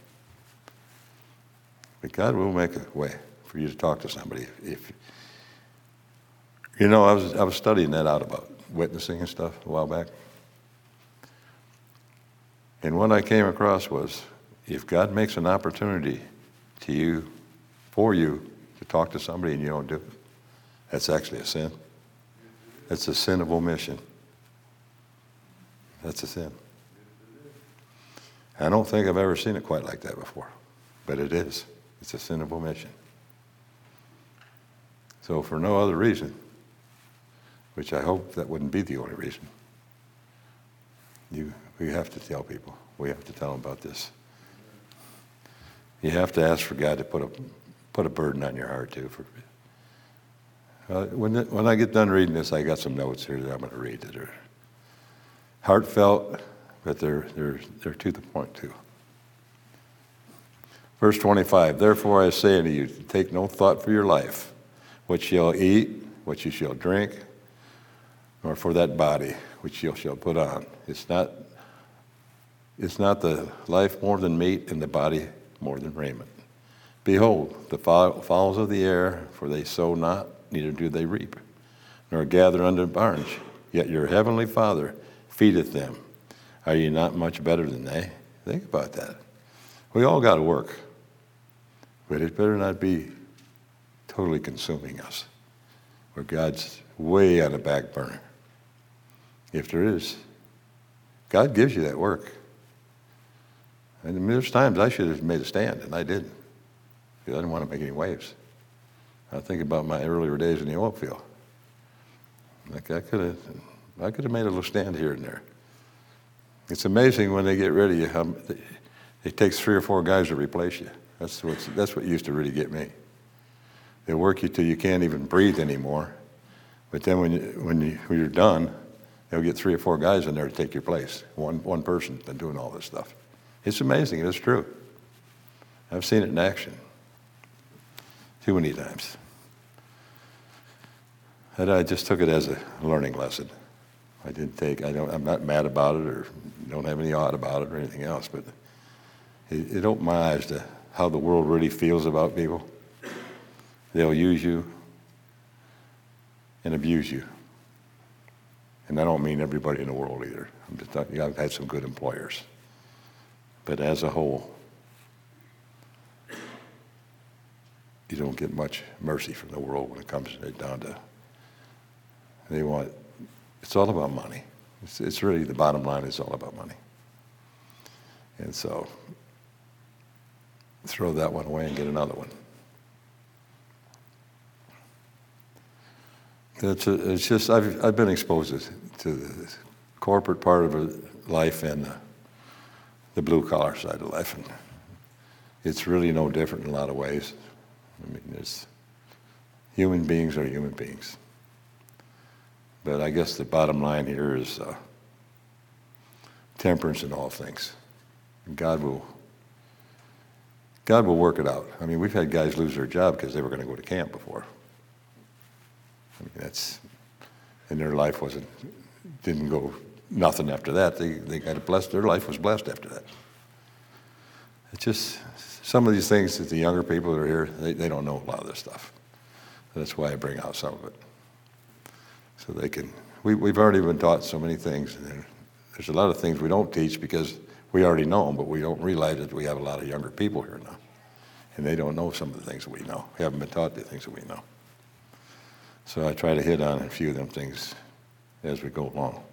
But God will make a way for you to talk to somebody. If you know, I was I was studying that out about witnessing and stuff a while back. And what I came across was, if God makes an opportunity to you, for you, to talk to somebody and you don't do it, That's actually a sin. It's a sin of omission. That's a sin. I don't think I've ever seen it quite like that before, but it is. It's a sin of omission. So for no other reason, which I hope that wouldn't be the only reason, you, we have to tell people. We have to tell them about this. You have to ask for God to put a put a burden on your heart too. For uh, when the, when I get done reading this, I got some notes here that I'm going to read that are heartfelt, but they're they're they're to the point too. Verse twenty-five. Therefore I say unto you, take no thought for your life, what you'll eat, what you shall drink, nor for that body which you shall put on. It's not. It's not the life more than meat, and the body more than raiment. Behold, the fowls of the air, for they sow not, neither do they reap, nor gather under barns. Yet your heavenly Father feedeth them. Are you not much better than they? Think about that. We all got to work, but it better not be totally consuming us, where God's way on the back burner. If there is, God gives you that work. And there's times I should have made a stand, and I didn't, because I didn't want to make any waves. I think about my earlier days in the oil field. Like I could have, I could have made a little stand here and there. It's amazing when they get rid of you, how it takes three or four guys to replace you. That's what's, that's what used to really get me. They work you till you can't even breathe anymore. But then when, you, when, you, when you're done, they'll get three or four guys in there to take your place. One, one person's been doing all this stuff. It's amazing. It's true. I've seen it in action too many times. And I just took it as a learning lesson. I didn't take, I don't, I'm not mad about it or don't have any odd about it or anything else, but it, it opened my eyes to how the world really feels about people. They'll use you and abuse you. And I don't mean everybody in the world either. I'm just talking, I've had some good employers. But as a whole, you don't get much mercy from the world when it comes down to, they want, it's all about money. It's, it's really, the bottom line is all about money. And so, throw that one away and get another one. It's, a, it's just, I've, I've been exposed to the corporate part of life and the, the blue-collar side of life. And it's really no different in a lot of ways. I mean, there's, human beings are human beings. But I guess the bottom line here is uh, temperance in all things. God will, God will work it out. I mean, we've had guys lose their job because they were going to go to camp before. I mean, that's, and their life wasn't, didn't go nothing after that. They they got blessed. Their life was blessed after that. It's just some of these things that the younger people that are here, they, they don't know a lot of this stuff. That's why I bring out some of it. So they can, we, we've already been taught so many things. And there's a lot of things we don't teach because we already know them, but we don't realize that we have a lot of younger people here now. And they don't know some of the things that we know. We haven't been taught the things that we know. So I try to hit on a few of them things as we go along.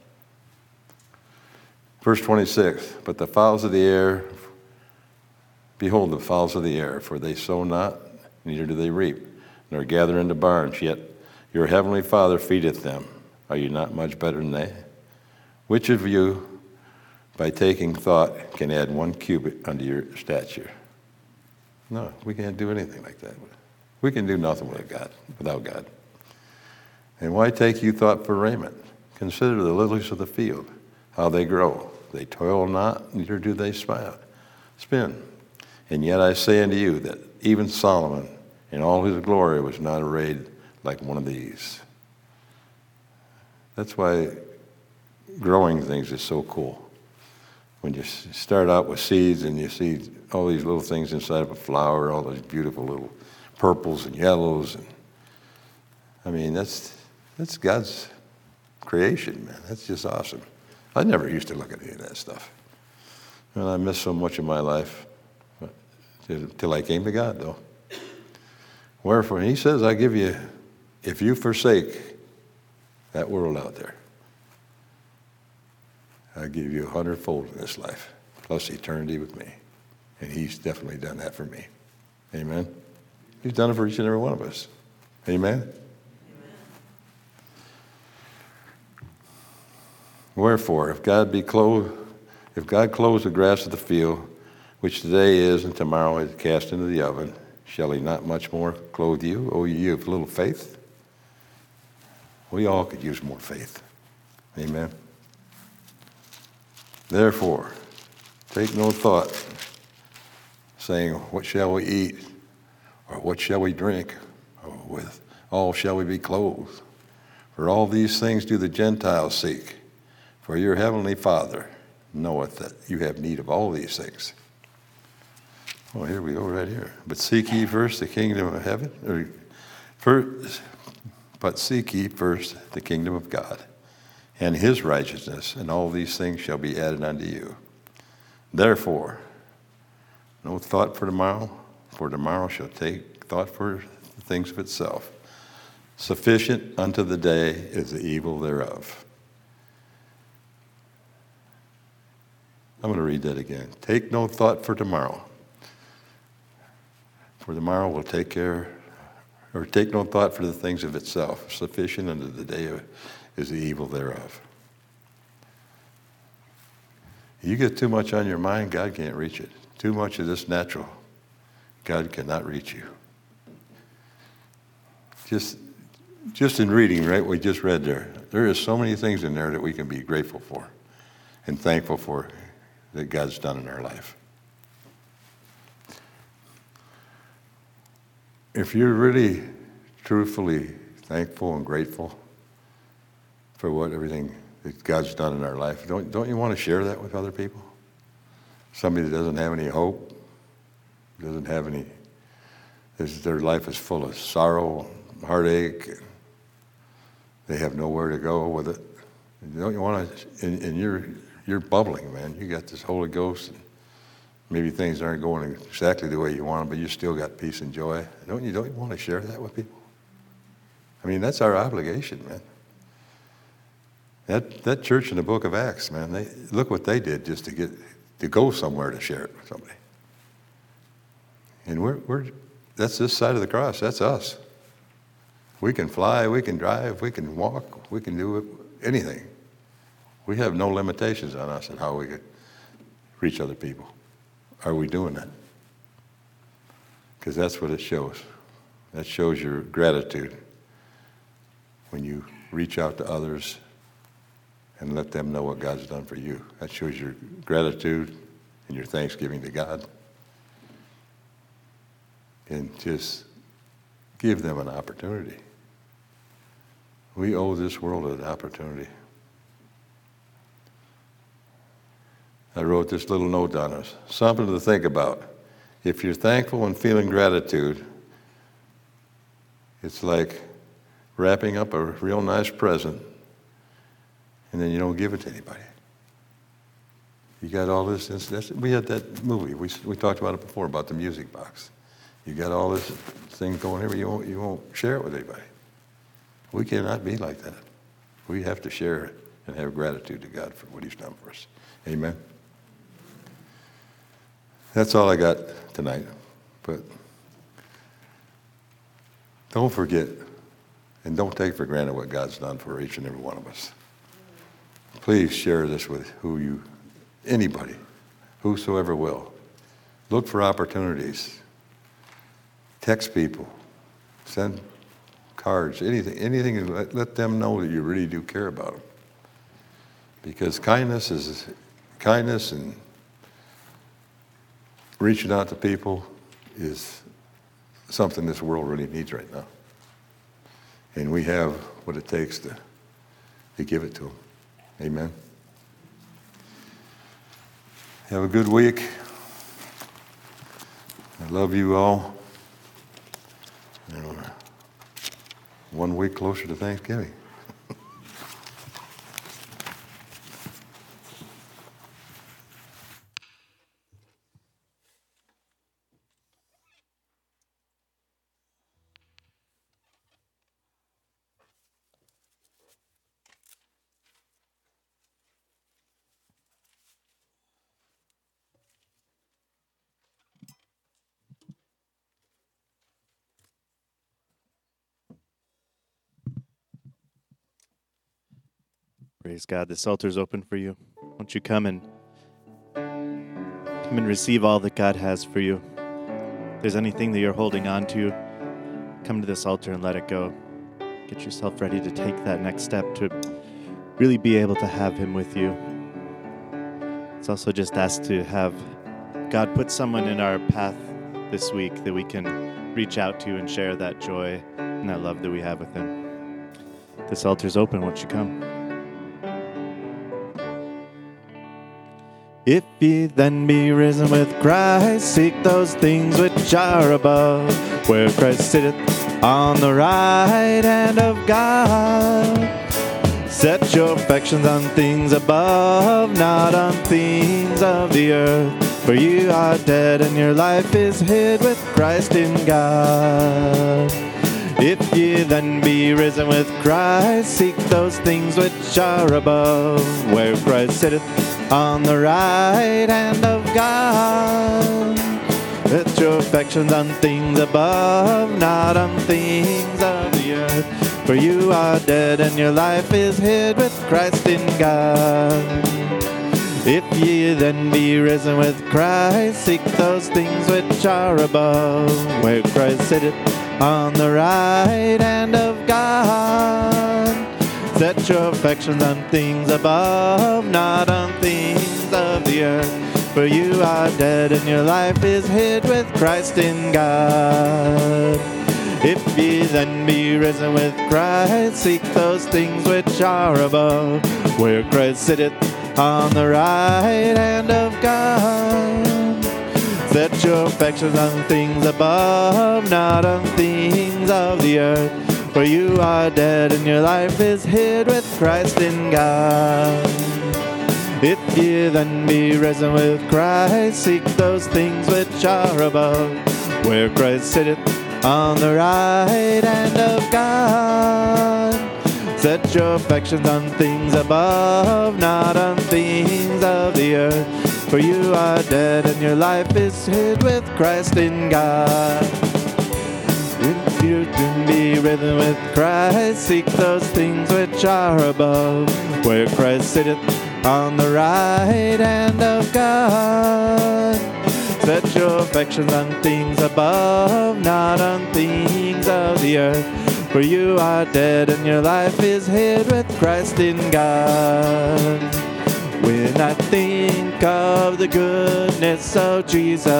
Verse twenty-six, but the fowls of the air, behold the fowls of the air, for they sow not, neither do they reap, nor gather into barns, yet your heavenly Father feedeth them. Are you not much better than they? Which of you, by taking thought, can add one cubit unto your stature? No, we can't do anything like that. We can do nothing with God, without God. And why take you thought for raiment? Consider the lilies of the field, how they grow. They toil not, neither do they spin. And yet I say unto you that even Solomon in all his glory was not arrayed like one of these. That's why growing things is so cool. When you start out with seeds and you see all these little things inside of a flower, all those beautiful little purples and yellows. And I mean, that's that's God's creation, man. That's just awesome. I never used to look at any of that stuff. And I missed so much of my life until I came to God, though. Wherefore, he says, I give you if you forsake that world out there, I'll give you a hundredfold in this life, plus eternity with me. And he's definitely done that for me. Amen? He's done it for each and every one of us. Amen? Amen. Wherefore, if God be clothed, if God clothes the grass of the field, which today is and tomorrow is cast into the oven, shall he not much more clothe you, O ye of little faith? We all could use more faith. Amen. Therefore, take no thought, saying, what shall we eat? Or what shall we drink? Or with all shall we be clothed? For all these things do the Gentiles seek. For your heavenly Father knoweth that you have need of all these things. Oh, here we go, right here. But seek ye first the kingdom of heaven, or first, but seek ye first the kingdom of God and his righteousness, and all these things shall be added unto you. Therefore, no thought for tomorrow, for tomorrow shall take thought for the things of itself. Sufficient unto the day is the evil thereof. I'm going to read that again. Take no thought for tomorrow, for tomorrow will take care, or take no thought for the things of itself. Sufficient unto the day is the evil thereof. You get too much on your mind, God can't reach it. Too much of this natural, God cannot reach you. Just, just in reading, right, we just read there, there is so many things in there that we can be grateful for and thankful for that God's done in our life. If you're really, truthfully thankful and grateful for what everything that God's done in our life, don't, don't you want to share that with other people? Somebody that doesn't have any hope, doesn't have any, their life is full of sorrow, heartache, they have nowhere to go with it. Don't you want to, and, and you're, you're bubbling, man. You got this Holy Ghost, and maybe things aren't going exactly the way you want them, but you still got peace and joy. Don't you, don't you want to share that with people? I mean, that's our obligation, man. That that church in the book of Acts, man, they look what they did just to get to go somewhere to share it with somebody. And we're we're that's this side of the cross. That's us. We can fly, we can drive, we can walk, we can do anything. We have no limitations on us and how we could reach other people. Are we doing that? Because that's what it shows. That shows your gratitude when you reach out to others and let them know what God's done for you. That shows your gratitude and your thanksgiving to God. And just give them an opportunity. We owe this world an opportunity. I wrote this little note on us, something to think about. If you're thankful and feeling gratitude, it's like wrapping up a real nice present and then you don't give it to anybody. You got all this, this we had that movie, we, we talked about it before, about the music box. You got all this thing going here, but you won't, you won't share it with anybody. We cannot be like that. We have to share it and have gratitude to God for what he's done for us. Amen. That's all I got tonight. But don't forget and don't take for granted what God's done for each and every one of us. Please share this with who you, anybody, whosoever will. Look for opportunities. Text people. Send cards, anything, anything. Let, let them know that you really do care about them. Because kindness is kindness and reaching out to people is something this world really needs right now. And we have what it takes to, to give it to them. Amen. Have a good week. I love you all. And we're one week closer to Thanksgiving. Praise God. This altar is open for you. Won't you come and come and receive all that God has for you? If there's anything that you're holding on to, come to this altar and let it go. Get yourself ready to take that next step to really be able to have Him with you. It's also just asked to have God put someone in our path this week that we can reach out to and share that joy and that love that we have with Him. This altar's open. Won't you come? If ye then be risen with Christ, seek those things which are above, where Christ sitteth on the right hand of God. Set your affections on things above, not on things of the earth. For you are dead and your life is hid with Christ in God. If ye then be risen with Christ, seek those things which are above, where Christ sitteth on the right hand of God. Set your affections on things above, not on things of the earth. For you are dead and your life is hid with Christ in God. If ye then be risen with Christ, seek those things which are above, where Christ sitteth on the right hand of God. Set your affections on things above, not on things of the earth. For you are dead and your life is hid with Christ in God. If ye then be risen with Christ, seek those things which are above, where Christ sitteth on the right hand of God. Set your affections on things above, not on things of the earth. For you are dead and your life is hid with Christ in God. If ye then be risen with Christ, seek those things which are above, where Christ sitteth on the right hand of God. Set your affections on things above, not on things of the earth. For you are dead and your life is hid with Christ in God. If you can be risen with Christ, seek those things which are above, where Christ sitteth on the right hand of God. Set your affections on things above, not on things of the earth. For you are dead and your life is hid with Christ in God. When I think of the goodness of Jesus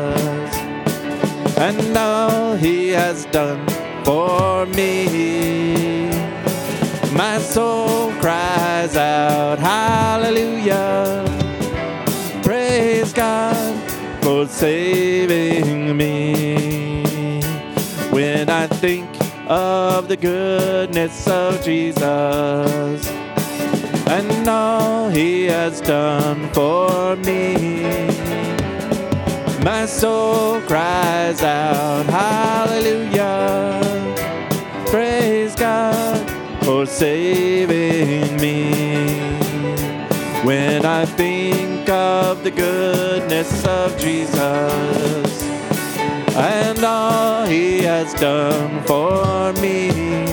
and all He has done for me, my soul cries out, hallelujah. Praise God for saving me. When I think of the goodness of Jesus and all He has done for me, my soul cries out, hallelujah. Praise God for saving me. When I think of the goodness of Jesus and all He has done for me,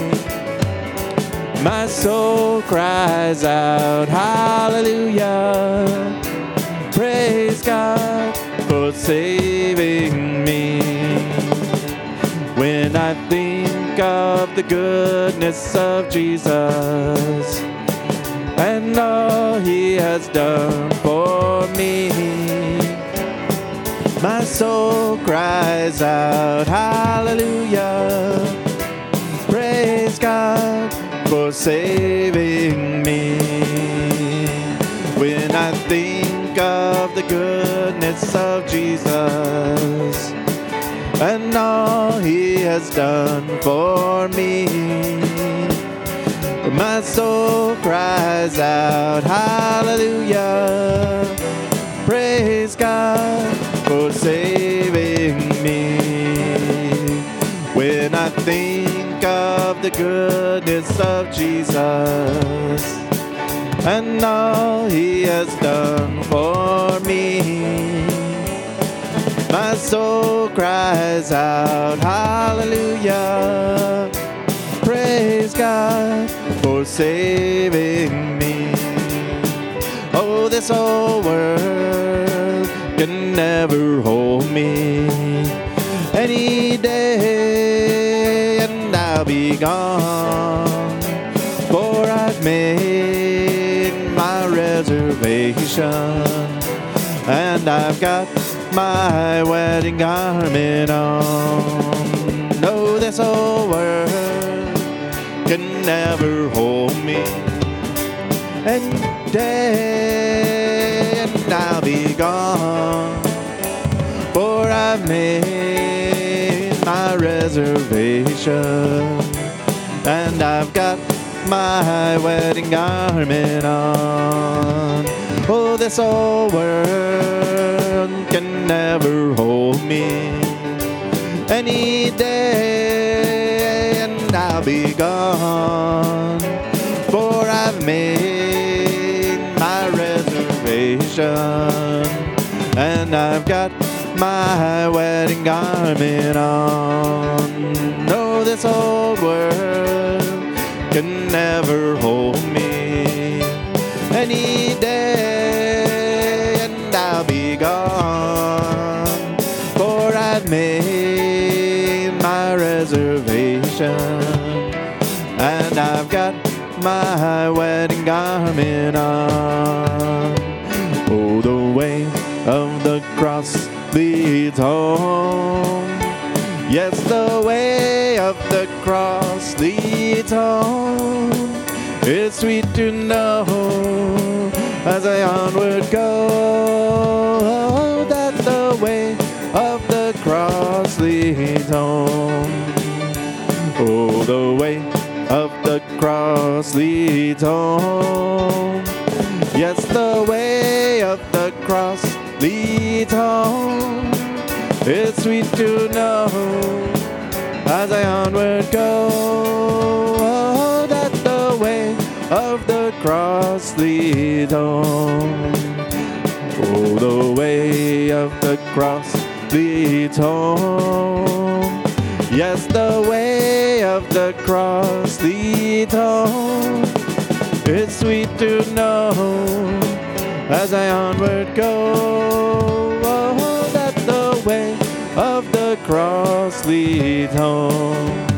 my soul cries out, hallelujah. Praise God for saving me. When I think of the goodness of Jesus and all He has done for me, my soul cries out, hallelujah. Praise God for saving me. When I think of the goodness of Jesus and all He has done for me, my soul cries out, hallelujah. Praise God for saving me. When I think of the goodness of Jesus and all He has done for me, my soul cries out, hallelujah. Praise God for saving me. this whole world can never hold me. Any day and I'll be gone, for I've made my reservation, and I've got my wedding garment on. No, this whole world can never hold me. Any day and I'll be gone, for I've made my reservation, and I've got my wedding garment on. Oh, this old world can never hold me. Any day and I'll be gone, for I've made my reservation, and I've got my wedding garment on. No, this old world can never hold me. Any day and I'll be gone, for I've made my reservation, and I've got my wedding garment on. Oh, the way of the cross leads home. Yes, the way of the cross leads home. It's sweet to know as I onward go that the way of the cross leads home. Oh, the way of the cross leads home. Yes, the way of the cross leads home. It's sweet to know as I onward go that the way of the cross leads home. Oh, the way of the cross leads home. Yes, the way of the cross leads home. It's sweet to know as I onward go that the way of the cross leads home.